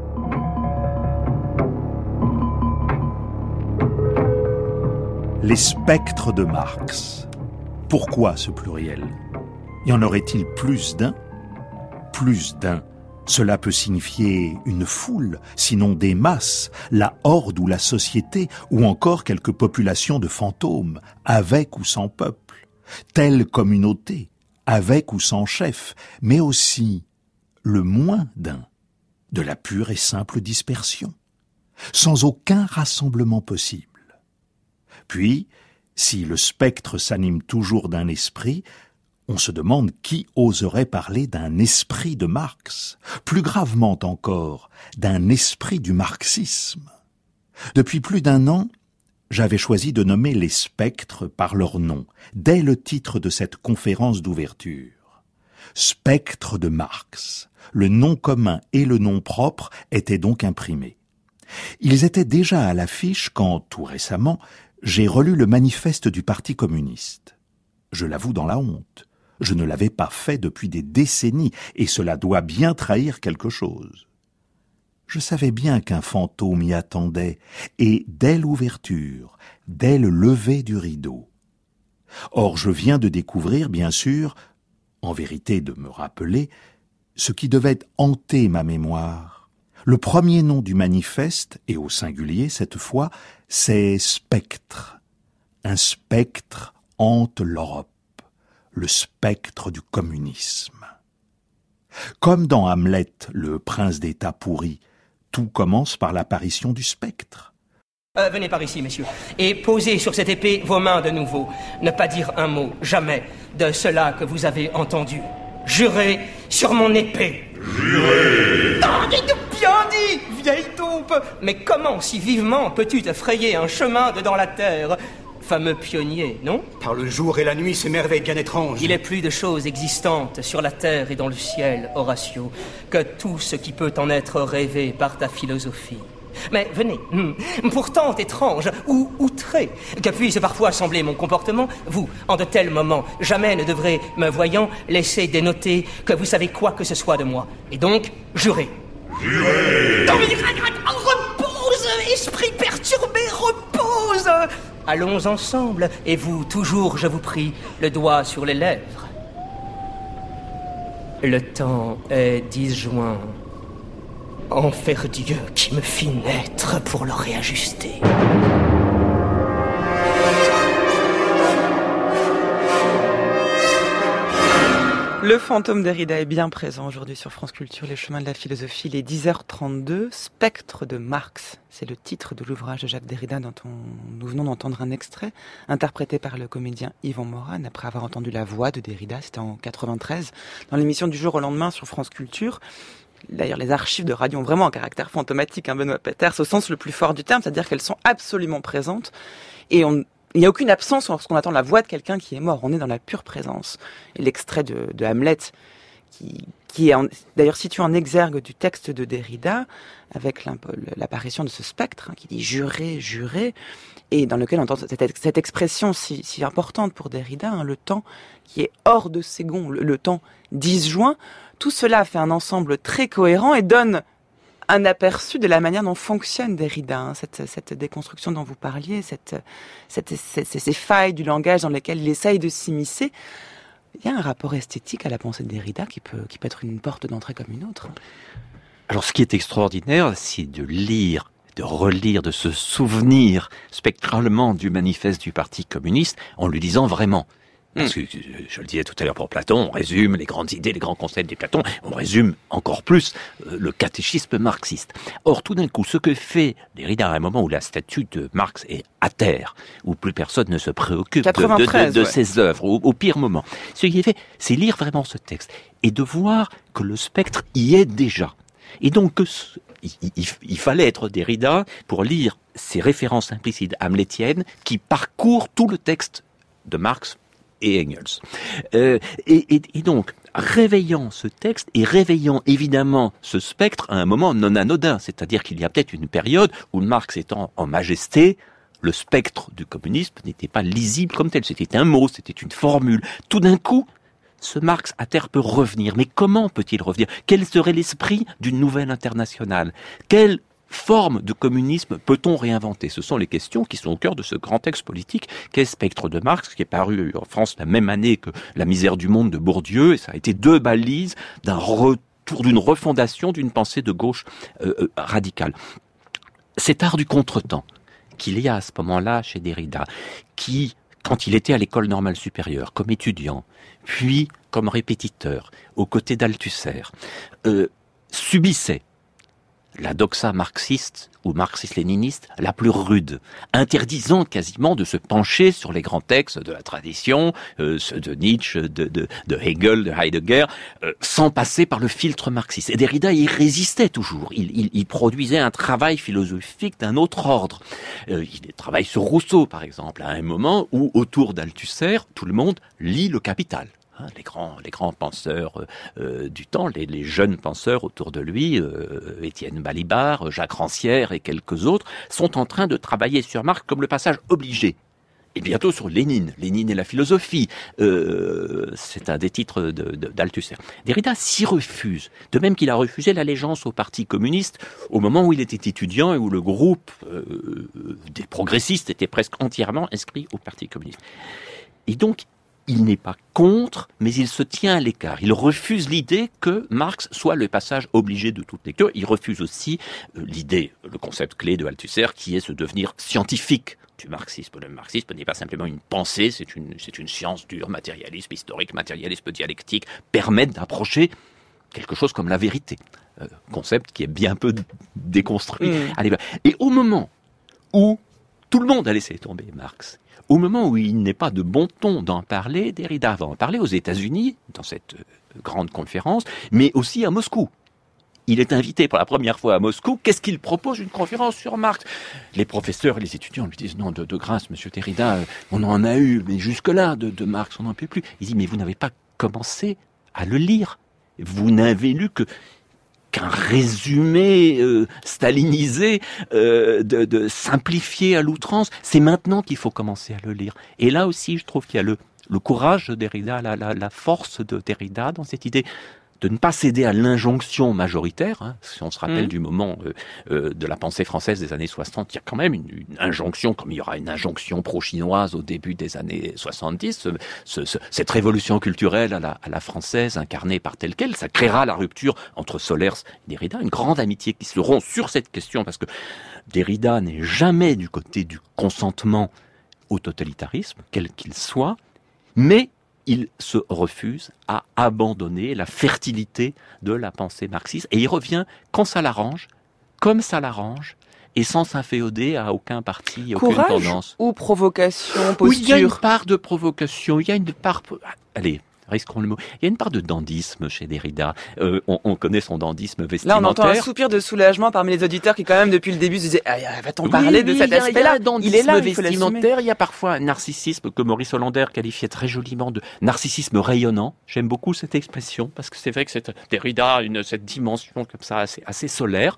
Les spectres de Marx. Pourquoi ce pluriel ? Y en aurait-il plus d'un ? Plus d'un. Cela peut signifier une foule, sinon des masses, la horde ou la société, ou encore quelques populations de fantômes, avec ou sans peuple, telle communauté, avec ou sans chef, mais aussi le moins d'un, de la pure et simple dispersion, sans aucun rassemblement possible. Puis, si le spectre s'anime toujours d'un esprit, on se demande qui oserait parler d'un esprit de Marx, plus gravement encore, d'un esprit du marxisme. Depuis plus d'un an, j'avais choisi de nommer les spectres par leur nom, dès le titre de cette conférence d'ouverture. Spectre de Marx. Le nom commun et le nom propre étaient donc imprimés. Ils étaient déjà à l'affiche quand, tout récemment, j'ai relu le manifeste du Parti communiste. Je l'avoue dans la honte. Je ne l'avais pas fait depuis des décennies, et cela doit bien trahir quelque chose. Je savais bien qu'un fantôme y attendait, et dès l'ouverture, dès le lever du rideau. Or, je viens de découvrir, bien sûr, en vérité de me rappeler, ce qui devait hanter ma mémoire. Le premier nom du manifeste, et au singulier cette fois, c'est spectre. Un spectre hante l'Europe, le spectre du communisme. Comme dans Hamlet, le prince d'État pourri, tout commence par l'apparition du spectre. Euh, venez par ici, messieurs, et posez sur cette épée vos mains de nouveau. Ne pas dire un mot, jamais, de cela que vous avez entendu. Jurez sur mon épée. Jurez. Ah, dites-nous bien dit, vieille taupe. Mais comment si vivement peux-tu te frayer un chemin dedans la terre ? Fameux pionnier, non ? Par le jour et la nuit, ces merveilles bien étranges. Il est plus de choses existantes sur la terre et dans le ciel, Horatio, que tout ce qui peut en être rêvé par ta philosophie. Mais venez, pour tant étrange ou outré que puisse parfois sembler mon comportement, vous, en de tels moments, jamais ne devrez, me voyant, laisser dénoter que vous savez quoi que ce soit de moi. Et donc, jurez. Jurez. Repose, esprit perturbé, repose. Allons ensemble, et vous, toujours, je vous prie, le doigt sur les lèvres. Le temps est disjoint. Enfer Dieu qui me fit naître pour le réajuster. Le fantôme Derrida est bien présent aujourd'hui sur France Culture, les chemins de la philosophie, les dix heures trente-deux, Spectre de Marx. C'est le titre de l'ouvrage de Jacques Derrida dont on, nous venons d'entendre un extrait, interprété par le comédien Yvon Morane, après avoir entendu la voix de Derrida, c'était en quatre-vingt-treize, dans l'émission du jour au lendemain sur France Culture. D'ailleurs, les archives de radio ont vraiment un caractère fantomatique, hein, Benoît Peters, au sens le plus fort du terme, c'est-à-dire qu'elles sont absolument présentes, et on... il n'y a aucune absence lorsqu'on attend la voix de quelqu'un qui est mort. On est dans la pure présence. Et l'extrait de, de Hamlet, qui, qui est en, d'ailleurs situé en exergue du texte de Derrida, avec l'apparition de ce spectre, hein, qui dit « jurez, jurez », et dans lequel on entend cette, cette expression si, si importante pour Derrida, hein, le temps qui est hors de ses gonds, le, le temps disjoint. Tout cela fait un ensemble très cohérent et donne un aperçu de la manière dont fonctionne Derrida, hein, cette, cette déconstruction dont vous parliez, cette, cette, cette, ces failles du langage dans lesquelles il essaye de s'immiscer. Il y a un rapport esthétique à la pensée de Derrida qui peut, qui peut être une porte d'entrée comme une autre. Alors ce qui est extraordinaire, c'est de lire, de relire, de se souvenir spectralement du manifeste du Parti communiste en le lisant vraiment. Parce que, je le disais tout à l'heure pour Platon, on résume les grandes idées, les grands concepts de Platon, on résume encore plus euh, le catéchisme marxiste. Or, tout d'un coup, ce que fait Derrida à un moment où la statue de Marx est à terre, où plus personne ne se préoccupe de, de, de, de ouais. ses œuvres, au, au pire moment, ce qu'il fait, c'est lire vraiment ce texte et de voir que le spectre y est déjà. Et donc, que ce, il, il, il fallait être Derrida pour lire ces références implicites hamlétiennes qui parcourent tout le texte de Marx et Engels. Euh, et, et, et donc, réveillant ce texte et réveillant évidemment ce spectre à un moment non anodin, c'est-à-dire qu'il y a peut-être une période où Marx étant en majesté, le spectre du communisme n'était pas lisible comme tel, c'était un mot, c'était une formule. Tout d'un coup, ce Marx à terre peut revenir. Mais comment peut-il revenir ? Quel serait l'esprit d'une nouvelle internationale ? Quelle forme de communisme peut-on réinventer ? Ce sont les questions qui sont au cœur de ce grand texte politique qu'est Spectre de Marx, qui est paru en France la même année que La misère du monde de Bourdieu, et ça a été deux balises d'un retour, d'une refondation d'une pensée de gauche euh, euh, radicale. Cet art du contretemps qu'il y a à ce moment-là chez Derrida, qui, quand il était à l'école normale supérieure, comme étudiant, puis comme répétiteur, aux côtés d'Althusser, euh, subissait la doxa marxiste ou marxiste-léniniste la plus rude, interdisant quasiment de se pencher sur les grands textes de la tradition, euh, ceux de Nietzsche, de, de, de Hegel, de Heidegger, euh, sans passer par le filtre marxiste. Et Derrida y résistait toujours. Il, il, il produisait un travail philosophique d'un autre ordre. Euh, il travaille sur Rousseau, par exemple, à un moment où, autour d'Althusser, tout le monde lit le Capital. Les grands, les grands penseurs euh, du temps, les, les jeunes penseurs autour de lui, euh, Étienne Balibar, Jacques Rancière et quelques autres, sont en train de travailler sur Marx comme le passage obligé. Et bientôt sur Lénine, Lénine et la philosophie, euh, c'est un des titres de, de, d'Althusser. Derrida s'y refuse, de même qu'il a refusé l'allégeance au Parti communiste au moment où il était étudiant et où le groupe euh, des progressistes était presque entièrement inscrit au Parti communiste. Et donc, il n'est pas contre, mais il se tient à l'écart. Il refuse l'idée que Marx soit le passage obligé de toute lecture. Il refuse aussi euh, l'idée, le concept clé de Althusser, qui est ce devenir scientifique du marxisme. Le marxisme n'est pas simplement une pensée, c'est une, c'est une science dure, matérialisme historique, matérialisme dialectique, permettent d'approcher quelque chose comme la vérité. Euh, concept qui est bien peu déconstruit. Mmh. Allez, et au moment où tout le monde a laissé tomber Marx, au moment où il n'est pas de bon ton d'en parler, Derrida va en parler aux États-Unis, dans cette grande conférence, mais aussi à Moscou. Il est invité pour la première fois à Moscou. Qu'est-ce qu'il propose? Une conférence sur Marx. Les professeurs et les étudiants lui disent, non, de, de grâce, monsieur Derrida, on en a eu, mais jusque-là, de, de Marx, on n'en peut plus. Il dit, mais vous n'avez pas commencé à le lire. Vous n'avez lu que qu'un résumé euh, stalinisé, euh, de, de simplifié à l'outrance. C'est maintenant qu'il faut commencer à le lire. Et là aussi, je trouve qu'il y a le, le courage de Derrida, la, la, la force de Derrida dans cette idée de ne pas céder à l'injonction majoritaire. Hein. Si on se rappelle mmh. du moment euh, euh, de la pensée française des années soixante, il y a quand même une, une injonction, comme il y aura une injonction pro-chinoise au début des années soixante-dix, ce, ce, ce, cette révolution culturelle à la, à la française, incarnée par telle quelle, ça créera la rupture entre Solers et Derrida, une grande amitié qui se rompt sur cette question, parce que Derrida n'est jamais du côté du consentement au totalitarisme, quel qu'il soit, mais il se refuse à abandonner la fertilité de la pensée marxiste et il revient quand ça l'arrange, comme ça l'arrange, et sans s'inféoder à aucun parti, aucune Courage tendance. Ou provocation, posture? Oui, il y a une part de provocation, il y a une part... Allez, risquons le mot. Il y a une part de dandisme chez Derrida. Euh, on, on connaît son dandisme vestimentaire. Là, on entend un soupir de soulagement parmi les auditeurs qui, quand même, depuis le début, se disaient ah, « Va-t-on parler oui, de oui, cet aspect-là » Il est là, il faut vestimentaire. Il y a parfois un narcissisme que Maurice Hollander qualifiait très joliment de narcissisme rayonnant. J'aime beaucoup cette expression parce que c'est vrai que c'est Derrida a une cette dimension comme ça assez, assez solaire.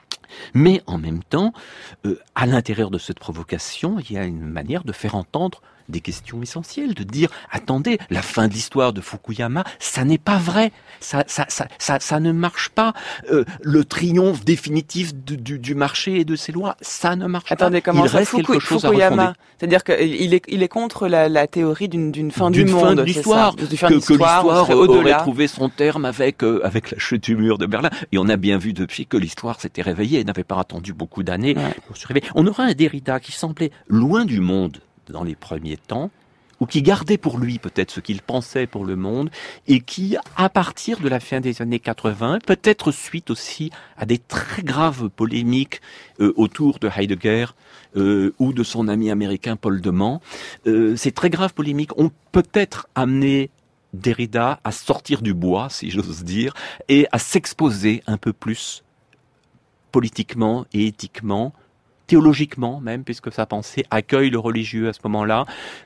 Mais en même temps, euh, à l'intérieur de cette provocation, il y a une manière de faire entendre des questions essentielles, de dire attendez, la fin de l'histoire de Fukuyama, ça n'est pas vrai, ça, ça, ça, ça, ça ne marche pas. Euh, le triomphe définitif du, du, du marché et de ses lois, ça ne marche attendez, pas. Comment il ça, reste Fuku, quelque chose Fukuyama, à refonder. C'est-à-dire qu'il est, il est contre la, la théorie d'une, d'une fin d'une du fin monde, de l'histoire, c'est ça, que, que l'histoire aurait trouvé son terme avec euh, avec la chute du mur de Berlin. Et on a bien vu depuis que l'histoire s'était réveillée, et n'avait pas attendu beaucoup d'années ouais. pour se réveiller. On aura un Derrida qui semblait loin du monde dans les premiers temps, ou qui gardait pour lui peut-être ce qu'il pensait pour le monde, et qui, à partir de la fin des années quatre-vingts, peut-être suite aussi à des très graves polémiques euh, autour de Heidegger euh, ou de son ami américain Paul de Man, euh, ces très graves polémiques ont peut-être amené Derrida à sortir du bois, si j'ose dire, et à s'exposer un peu plus politiquement et éthiquement, théologiquement même, puisque sa pensée accueille le religieux à ce moment-là.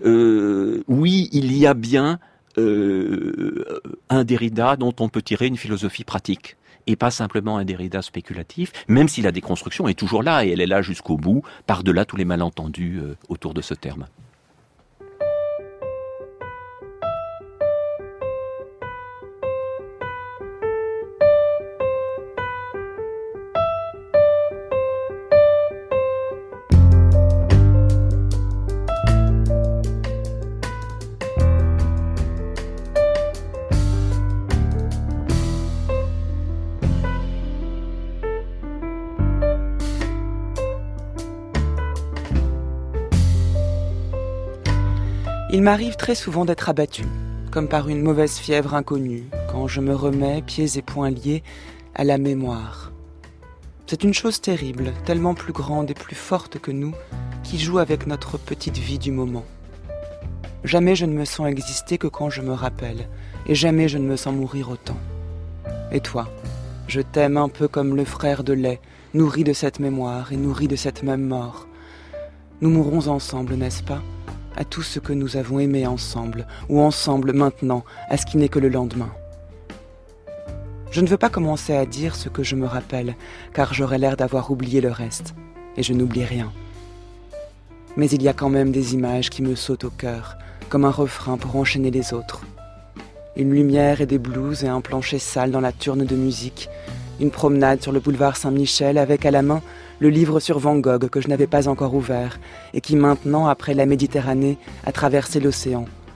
Euh, oui, il y a bien euh, un Derrida dont on peut tirer une philosophie pratique, et pas simplement un Derrida spéculatif, même si la déconstruction est toujours là, et elle est là jusqu'au bout, par-delà tous les malentendus euh, autour de ce terme. Il m'arrive très souvent d'être abattu, comme par une mauvaise fièvre inconnue, quand je me remets, pieds et poings liés, à la mémoire. C'est une chose terrible, tellement plus grande et plus forte que nous, qui joue avec notre petite vie du moment. Jamais je ne me sens exister que quand je me rappelle, et jamais je ne me sens mourir autant. Et toi, je t'aime un peu comme le frère de lait, nourri de cette mémoire et nourri de cette même mort. Nous mourrons ensemble, n'est-ce pas ? À tout ce que nous avons aimé ensemble, ou ensemble maintenant, à ce qui n'est que le lendemain. Je ne veux pas commencer à dire ce que je me rappelle, car j'aurais l'air d'avoir oublié le reste, et je n'oublie rien. Mais il y a quand même des images qui me sautent au cœur, comme un refrain pour enchaîner les autres. Une lumière et des blouses et un plancher sale dans la turne de musique, une promenade sur le boulevard Saint-Michel avec à la main le livre sur Van Gogh que je n'avais pas encore ouvert et qui maintenant, après la Méditerranée, a traversé l'océan.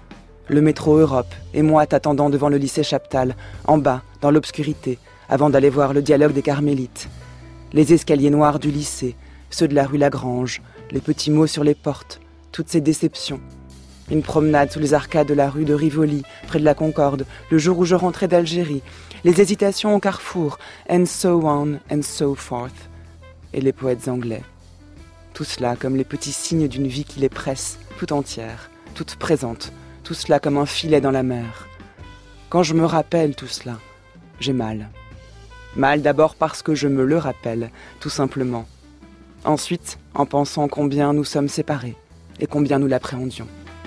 le métro Europe, et moi t'attendant devant le lycée Chaptal, en bas, dans l'obscurité, avant d'aller voir le dialogue des Carmélites. Les escaliers noirs du lycée, ceux de la rue Lagrange, les petits mots sur les portes, toutes ces déceptions. Une promenade sous les arcades de la rue de Rivoli, près de la Concorde, le jour où je rentrais d'Algérie, les hésitations au carrefour, and so on and so forth, et les poètes anglais. Tout cela comme les petits signes d'une vie qui les presse, tout entière, toute présente, tout cela comme un filet dans la mer. Quand je me rappelle tout cela, j'ai mal. Mal d'abord parce que je me le rappelle, tout simplement. Ensuite, en pensant combien nous sommes séparés et combien nous l'appréhendions.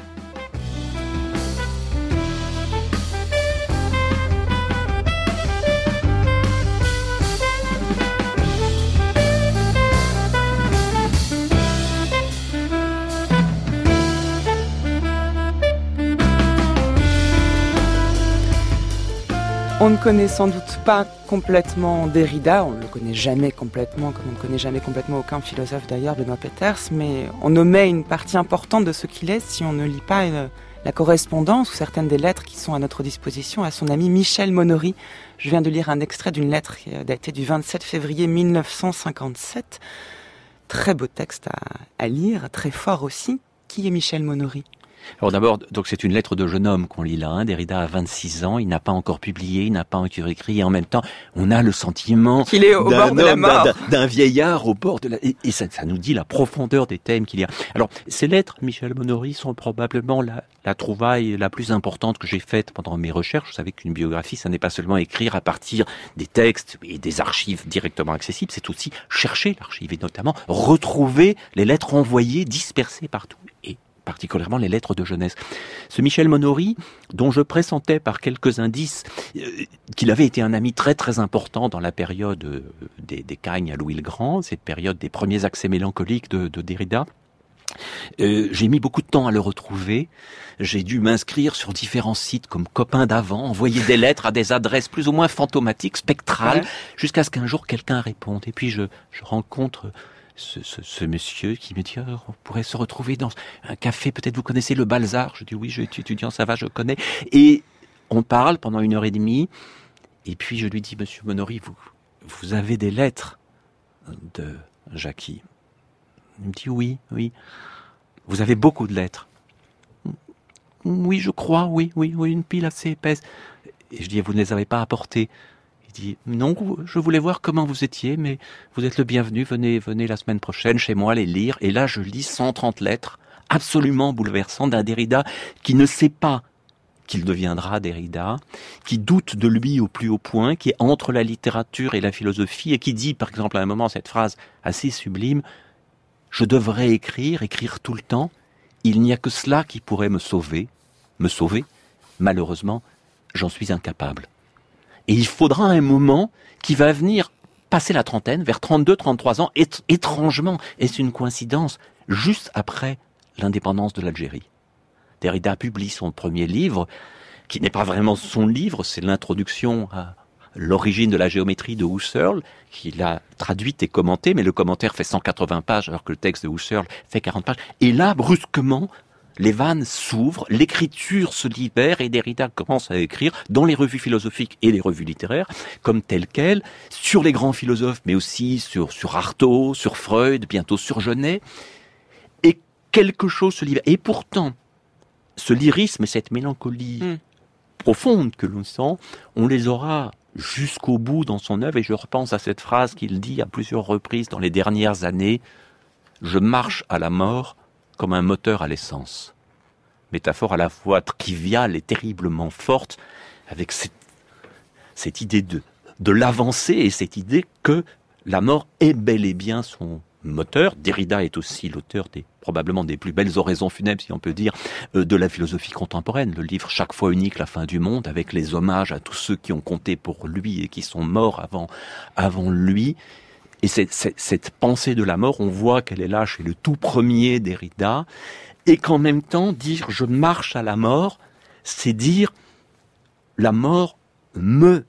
On ne connaît sans doute pas complètement Derrida, on ne le connaît jamais complètement, comme on ne connaît jamais complètement aucun philosophe d'ailleurs, Benoît Peeters, mais on omet une partie importante de ce qu'il est si on ne lit pas euh, la correspondance ou certaines des lettres qui sont à notre disposition à son ami Michel Monory. Je viens de lire un extrait d'une lettre qui est datée du vingt-sept février mille neuf cent cinquante-sept. Très beau texte à, à lire, très fort aussi. Qui est Michel Monory ? Alors d'abord, donc c'est une lettre de jeune homme qu'on lit là. Hein. Derrida a vingt-six ans, il n'a pas encore publié, il n'a pas encore écrit, et en même temps, on a le sentiment qu'il est au bord de la mort, d'un, d'un vieillard au bord de la... Et, et ça, ça nous dit la profondeur des thèmes qu'il y a. Alors, ces lettres, Michel Monory, sont probablement la, la trouvaille la plus importante que j'ai faite pendant mes recherches. Vous savez qu'une biographie, ça n'est pas seulement écrire à partir des textes et des archives directement accessibles, c'est aussi chercher l'archive et notamment retrouver les lettres envoyées, dispersées partout. Et particulièrement les lettres de jeunesse. Ce Michel Monory, dont je pressentais par quelques indices euh, qu'il avait été un ami très très important dans la période euh, des, des Cagnes à Louis le Grand, cette période des premiers accès mélancoliques de, de Derrida, euh, j'ai mis beaucoup de temps à le retrouver. J'ai dû m'inscrire sur différents sites comme Copains d'avant, envoyer des lettres à des adresses plus ou moins fantomatiques, spectrales, ouais. Jusqu'à ce qu'un jour quelqu'un réponde. Et puis je, je rencontre... Ce, ce, ce monsieur qui me dit oh, on pourrait se retrouver dans un café, peut-être vous connaissez le Balzar. Je dis oui, je suis étudiant, ça va, je connais. Et on parle pendant une heure et demie. Et puis je lui dis monsieur Monory, vous, vous avez des lettres de Jackie? Il me dit oui, oui. Vous avez beaucoup de lettres? Oui, je crois, oui, oui, oui, une pile assez épaisse. Et je dis vous ne les avez pas apportées? Il dit non, je voulais voir comment vous étiez, mais vous êtes le bienvenu, venez, venez la semaine prochaine chez moi les lire. Et là, je lis cent trente lettres absolument bouleversantes d'un Derrida qui ne sait pas qu'il deviendra Derrida, qui doute de lui au plus haut point, qui est entre la littérature et la philosophie et qui dit, par exemple, à un moment, cette phrase assez sublime, « Je devrais écrire, écrire tout le temps, il n'y a que cela qui pourrait me sauver, me sauver, malheureusement, j'en suis incapable. » Et il faudra un moment qui va venir passer la trentaine, vers trente-deux, trente-trois ans, et, étrangement, est-ce une coïncidence, juste après l'indépendance de l'Algérie. Derrida publie son premier livre, qui n'est pas vraiment son livre, c'est l'introduction à l'origine de la géométrie de Husserl, qu'il a traduite et commentée, mais le commentaire fait cent quatre-vingts pages, alors que le texte de Husserl fait quarante pages. Et là, brusquement, les vannes s'ouvrent, l'écriture se libère et Derrida commence à écrire dans les revues philosophiques et les revues littéraires, comme telles quelles, sur les grands philosophes, mais aussi sur, sur Artaud, sur Freud, bientôt sur Genet. Et quelque chose se libère. Et pourtant, ce lyrisme et cette mélancolie mm. profonde que l'on sent, on les aura jusqu'au bout dans son œuvre. Et je repense à cette phrase qu'il dit à plusieurs reprises dans les dernières années, « Je marche à la mort comme un moteur à l'essence ». Métaphore à la fois triviale et terriblement forte, avec cette, cette idée de, de l'avancée et cette idée que la mort est bel et bien son moteur. Derrida est aussi l'auteur des probablement des plus belles oraisons funèbres, si on peut dire, euh, de la philosophie contemporaine. Le livre Chaque fois unique, la fin du monde, avec les hommages à tous ceux qui ont compté pour lui et qui sont morts avant, avant lui. Et cette, cette, cette pensée de la mort, on voit qu'elle est là chez le tout premier Derrida, et qu'en même temps, dire « je marche à la mort », c'est dire « la mort me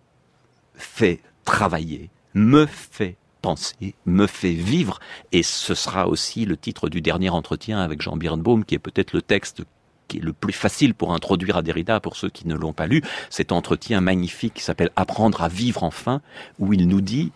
fait travailler, me fait penser, me fait vivre ». Et ce sera aussi le titre du dernier entretien avec Jean Birnbaum, qui est peut-être le texte qui est le plus facile pour introduire à Derrida, pour ceux qui ne l'ont pas lu, cet entretien magnifique qui s'appelle « Apprendre à vivre enfin », où il nous dit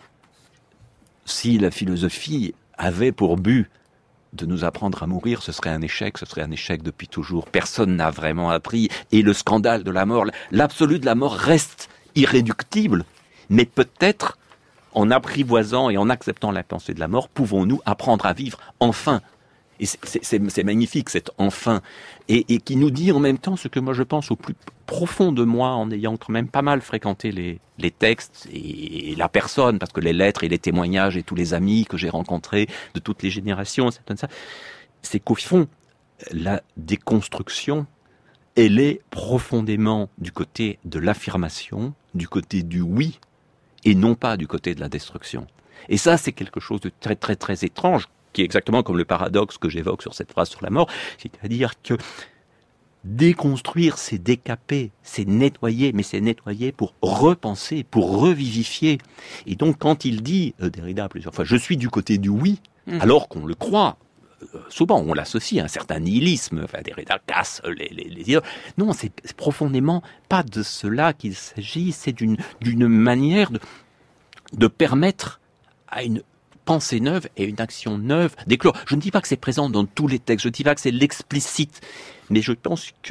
« Si la philosophie avait pour but de nous apprendre à mourir, ce serait un échec, ce serait un échec depuis toujours. Personne n'a vraiment appris, et le scandale de la mort, l'absolu de la mort reste irréductible, mais peut-être, en apprivoisant et en acceptant la pensée de la mort, pouvons-nous apprendre à vivre enfin ». Et c'est, c'est, c'est magnifique, cet enfin, et, et qui nous dit en même temps ce que moi je pense au plus profond de moi, en ayant quand même pas mal fréquenté les, les textes et, et la personne, parce que les lettres et les témoignages et tous les amis que j'ai rencontrés de toutes les générations, ça, ça, c'est qu'au fond, la déconstruction, elle est profondément du côté de l'affirmation, du côté du oui, et non pas du côté de la destruction. Et ça, c'est quelque chose de très très très étrange, qui est exactement comme le paradoxe que j'évoque sur cette phrase sur la mort, c'est-à-dire que déconstruire, c'est décaper, c'est nettoyer, mais c'est nettoyer pour repenser, pour revivifier. Et donc quand il dit, euh, Derrida plusieurs fois, je suis du côté du oui, mmh. alors qu'on le croit, euh, souvent on l'associe à un certain nihilisme, enfin Derrida casse les, les, les idées. Non, c'est, c'est profondément pas de cela qu'il s'agit, c'est d'une, d'une manière de, de permettre à une pensée neuve et une action neuve d'éclore. Je ne dis pas que c'est présent dans tous les textes, je ne dis pas que c'est l'explicite, mais je pense que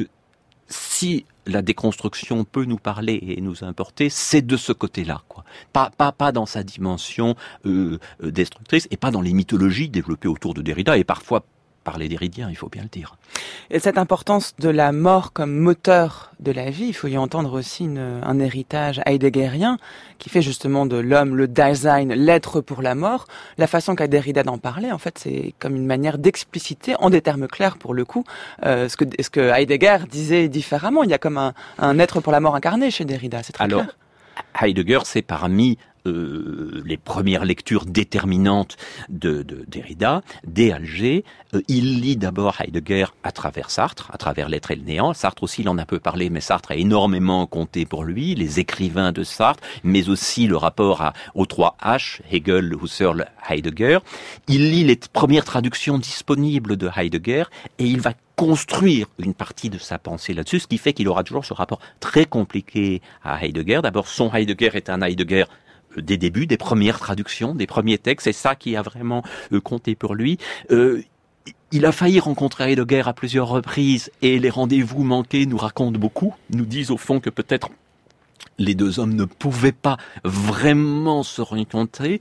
si la déconstruction peut nous parler et nous importer, c'est de ce côté-là, quoi. Pas, pas, pas dans sa dimension euh, destructrice et pas dans les mythologies développées autour de Derrida et parfois par les Derridiens, il faut bien le dire. Et cette importance de la mort comme moteur de la vie, il faut y entendre aussi une, un héritage heideggerien qui fait justement de l'homme le Dasein, l'être pour la mort. La façon qu'a Derrida d'en parler, en fait, c'est comme une manière d'expliciter, en des termes clairs pour le coup, euh, ce, que, ce que Heidegger disait différemment. Il y a comme un, un être pour la mort incarné chez Derrida, c'est très Alors, clair. Heidegger, c'est parmi Euh, les premières lectures déterminantes de, de Derrida, dès Alger. Euh, il lit d'abord Heidegger à travers Sartre, à travers L'être et le néant. Sartre aussi, il en a peu parlé, mais Sartre a énormément compté pour lui, les écrivains de Sartre, mais aussi le rapport à, aux trois H, Hegel, Husserl, Heidegger. Il lit les premières traductions disponibles de Heidegger et il va construire une partie de sa pensée là-dessus, ce qui fait qu'il aura toujours ce rapport très compliqué à Heidegger. D'abord, son Heidegger est un Heidegger des débuts, des premières traductions, des premiers textes, c'est ça qui a vraiment euh, compté pour lui. Euh, il a failli rencontrer Heidegger à plusieurs reprises et les rendez-vous manqués nous racontent beaucoup, nous disent au fond que peut-être les deux hommes ne pouvaient pas vraiment se rencontrer,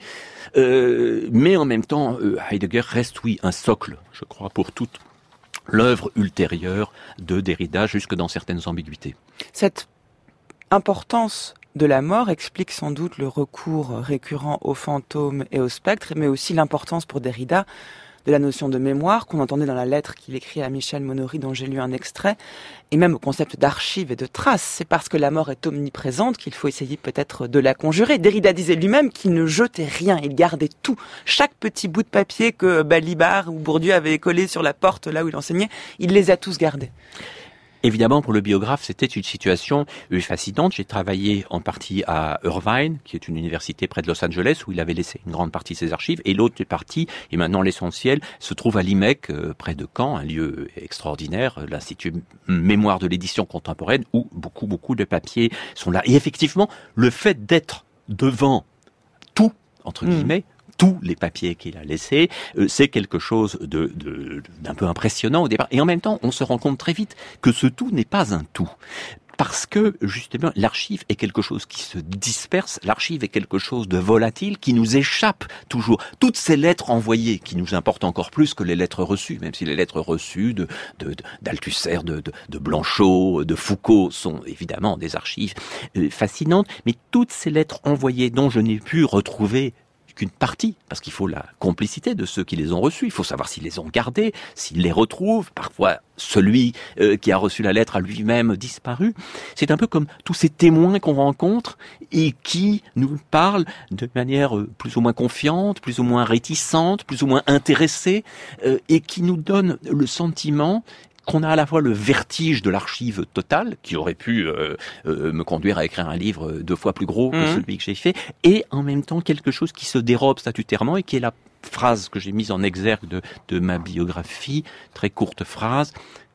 euh, mais en même temps, euh, Heidegger reste, oui, un socle, je crois, pour toute l'œuvre ultérieure de Derrida, jusque dans certaines ambiguïtés. Cette importance de la mort explique sans doute le recours récurrent aux fantômes et aux spectres, mais aussi l'importance pour Derrida de la notion de mémoire qu'on entendait dans la lettre qu'il écrit à Michel Monory, dont j'ai lu un extrait, et même au concept d'archive et de trace. C'est parce que la mort est omniprésente qu'il faut essayer peut-être de la conjurer. Derrida disait lui-même qu'il ne jetait rien, il gardait tout. Chaque petit bout de papier que Balibar ou Bourdieu avaient collé sur la porte là où il enseignait, il les a tous gardés. Évidemment, pour le biographe, c'était une situation fascinante. J'ai travaillé en partie à Irvine, qui est une université près de Los Angeles, où il avait laissé une grande partie de ses archives, et l'autre partie, et maintenant l'essentiel, se trouve à l'I M E C, près de Caen, un lieu extraordinaire, l'Institut Mémoire de l'édition contemporaine, où beaucoup, beaucoup de papiers sont là. Et effectivement, le fait d'être devant tout, entre guillemets, mmh. tous les papiers qu'il a laissés, euh, c'est quelque chose de, de, d'un peu impressionnant au départ. Et en même temps, on se rend compte très vite que ce tout n'est pas un tout. Parce que, justement, l'archive est quelque chose qui se disperse, l'archive est quelque chose de volatile, qui nous échappe toujours. Toutes ces lettres envoyées, qui nous importent encore plus que les lettres reçues, même si les lettres reçues de, de, de, d'Althusser, de, de, de Blanchot, de Foucault sont évidemment des archives euh, fascinantes, mais toutes ces lettres envoyées dont je n'ai pu retrouver qu'une partie, parce qu'il faut la complicité de ceux qui les ont reçus, il faut savoir s'ils les ont gardés, s'ils les retrouvent, parfois celui euh, qui a reçu la lettre a lui-même disparu. C'est un peu comme tous ces témoins qu'on rencontre et qui nous parlent de manière euh, plus ou moins confiante, plus ou moins réticente, plus ou moins intéressée, euh, et qui nous donnent le sentiment qu'on a à la fois le vertige de l'archive totale, qui aurait pu euh, euh, me conduire à écrire un livre deux fois plus gros que mmh. celui que j'ai fait, et en même temps quelque chose qui se dérobe statutairement et qui est la phrase que j'ai mise en exergue de, de ma biographie, très courte phrase,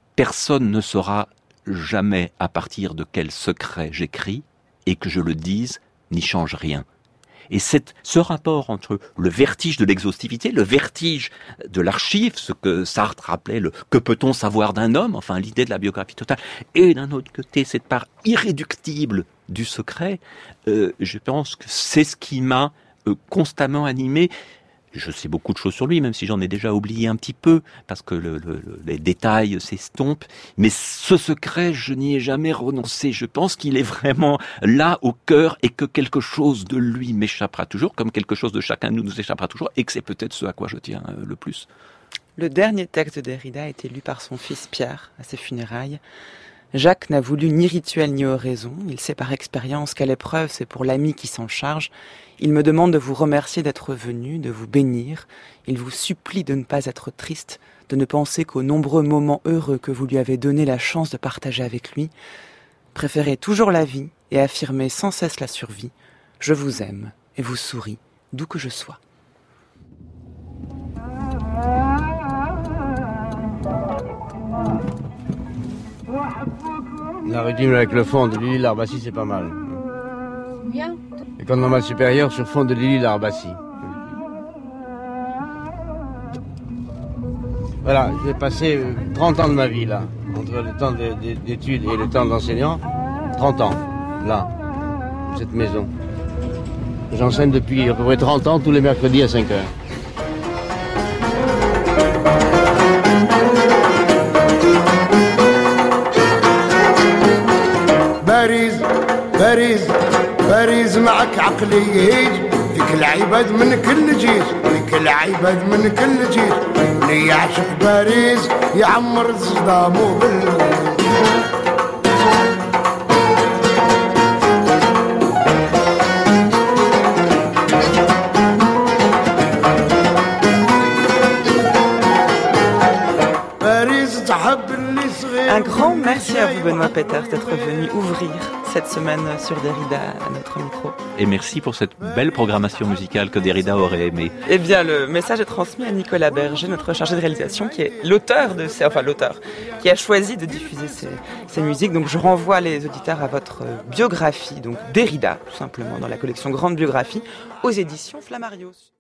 personne ne saura jamais à partir de quel secret j'écris, et que je le dise n'y change rien. Et cette, ce rapport entre le vertige de l'exhaustivité, le vertige de l'archive, ce que Sartre appelait le « que peut-on savoir d'un homme », enfin l'idée de la biographie totale, et d'un autre côté cette part irréductible du secret, euh, je pense que c'est ce qui m'a euh, constamment animé. Je sais beaucoup de choses sur lui, même si j'en ai déjà oublié un petit peu, parce que le, le, les détails s'estompent. Mais ce secret, je n'y ai jamais renoncé. Je pense qu'il est vraiment là, au cœur, et que quelque chose de lui m'échappera toujours, comme quelque chose de chacun de nous nous échappera toujours, et que c'est peut-être ce à quoi je tiens le plus. Le dernier texte de Derrida a été lu par son fils Pierre, à ses funérailles. Jacques n'a voulu ni rituel ni oraison. Il sait par expérience qu'à l'épreuve, c'est pour l'ami qui s'en charge. Il me demande de vous remercier d'être venu, de vous bénir. Il vous supplie de ne pas être triste, de ne penser qu'aux nombreux moments heureux que vous lui avez donné la chance de partager avec lui. Préférez toujours la vie et affirmez sans cesse la survie. Je vous aime et vous souris, d'où que je sois. La rythme avec le fond de Lili Larbassi, c'est pas mal. Bien. Et quand normal supérieur sur fond de Lili Larbassi. Voilà, j'ai passé trente ans de ma vie là, entre le temps d'études et le temps d'enseignant. trente ans, là, dans cette maison. J'enseigne depuis à peu près trente ans, tous les mercredis à cinq heures. باريس باريس باريس معك عقلي يهيج فيك العباد من كل جيش فيك العباد من كل جيش اللي يعشق باريس يعمر صدامه بالليل Un grand merci à vous, Benoît Peeters, d'être venu ouvrir cette semaine sur Derrida à notre micro. Et merci pour cette belle programmation musicale que Derrida aurait aimée. Eh bien, le message est transmis à Nicolas Berger, notre chargé de réalisation, qui est l'auteur de ces, enfin l'auteur, qui a choisi de diffuser ces, ces musiques. Donc, je renvoie les auditeurs à votre biographie, donc Derrida, tout simplement, dans la collection Grande Biographie, aux éditions Flammarios.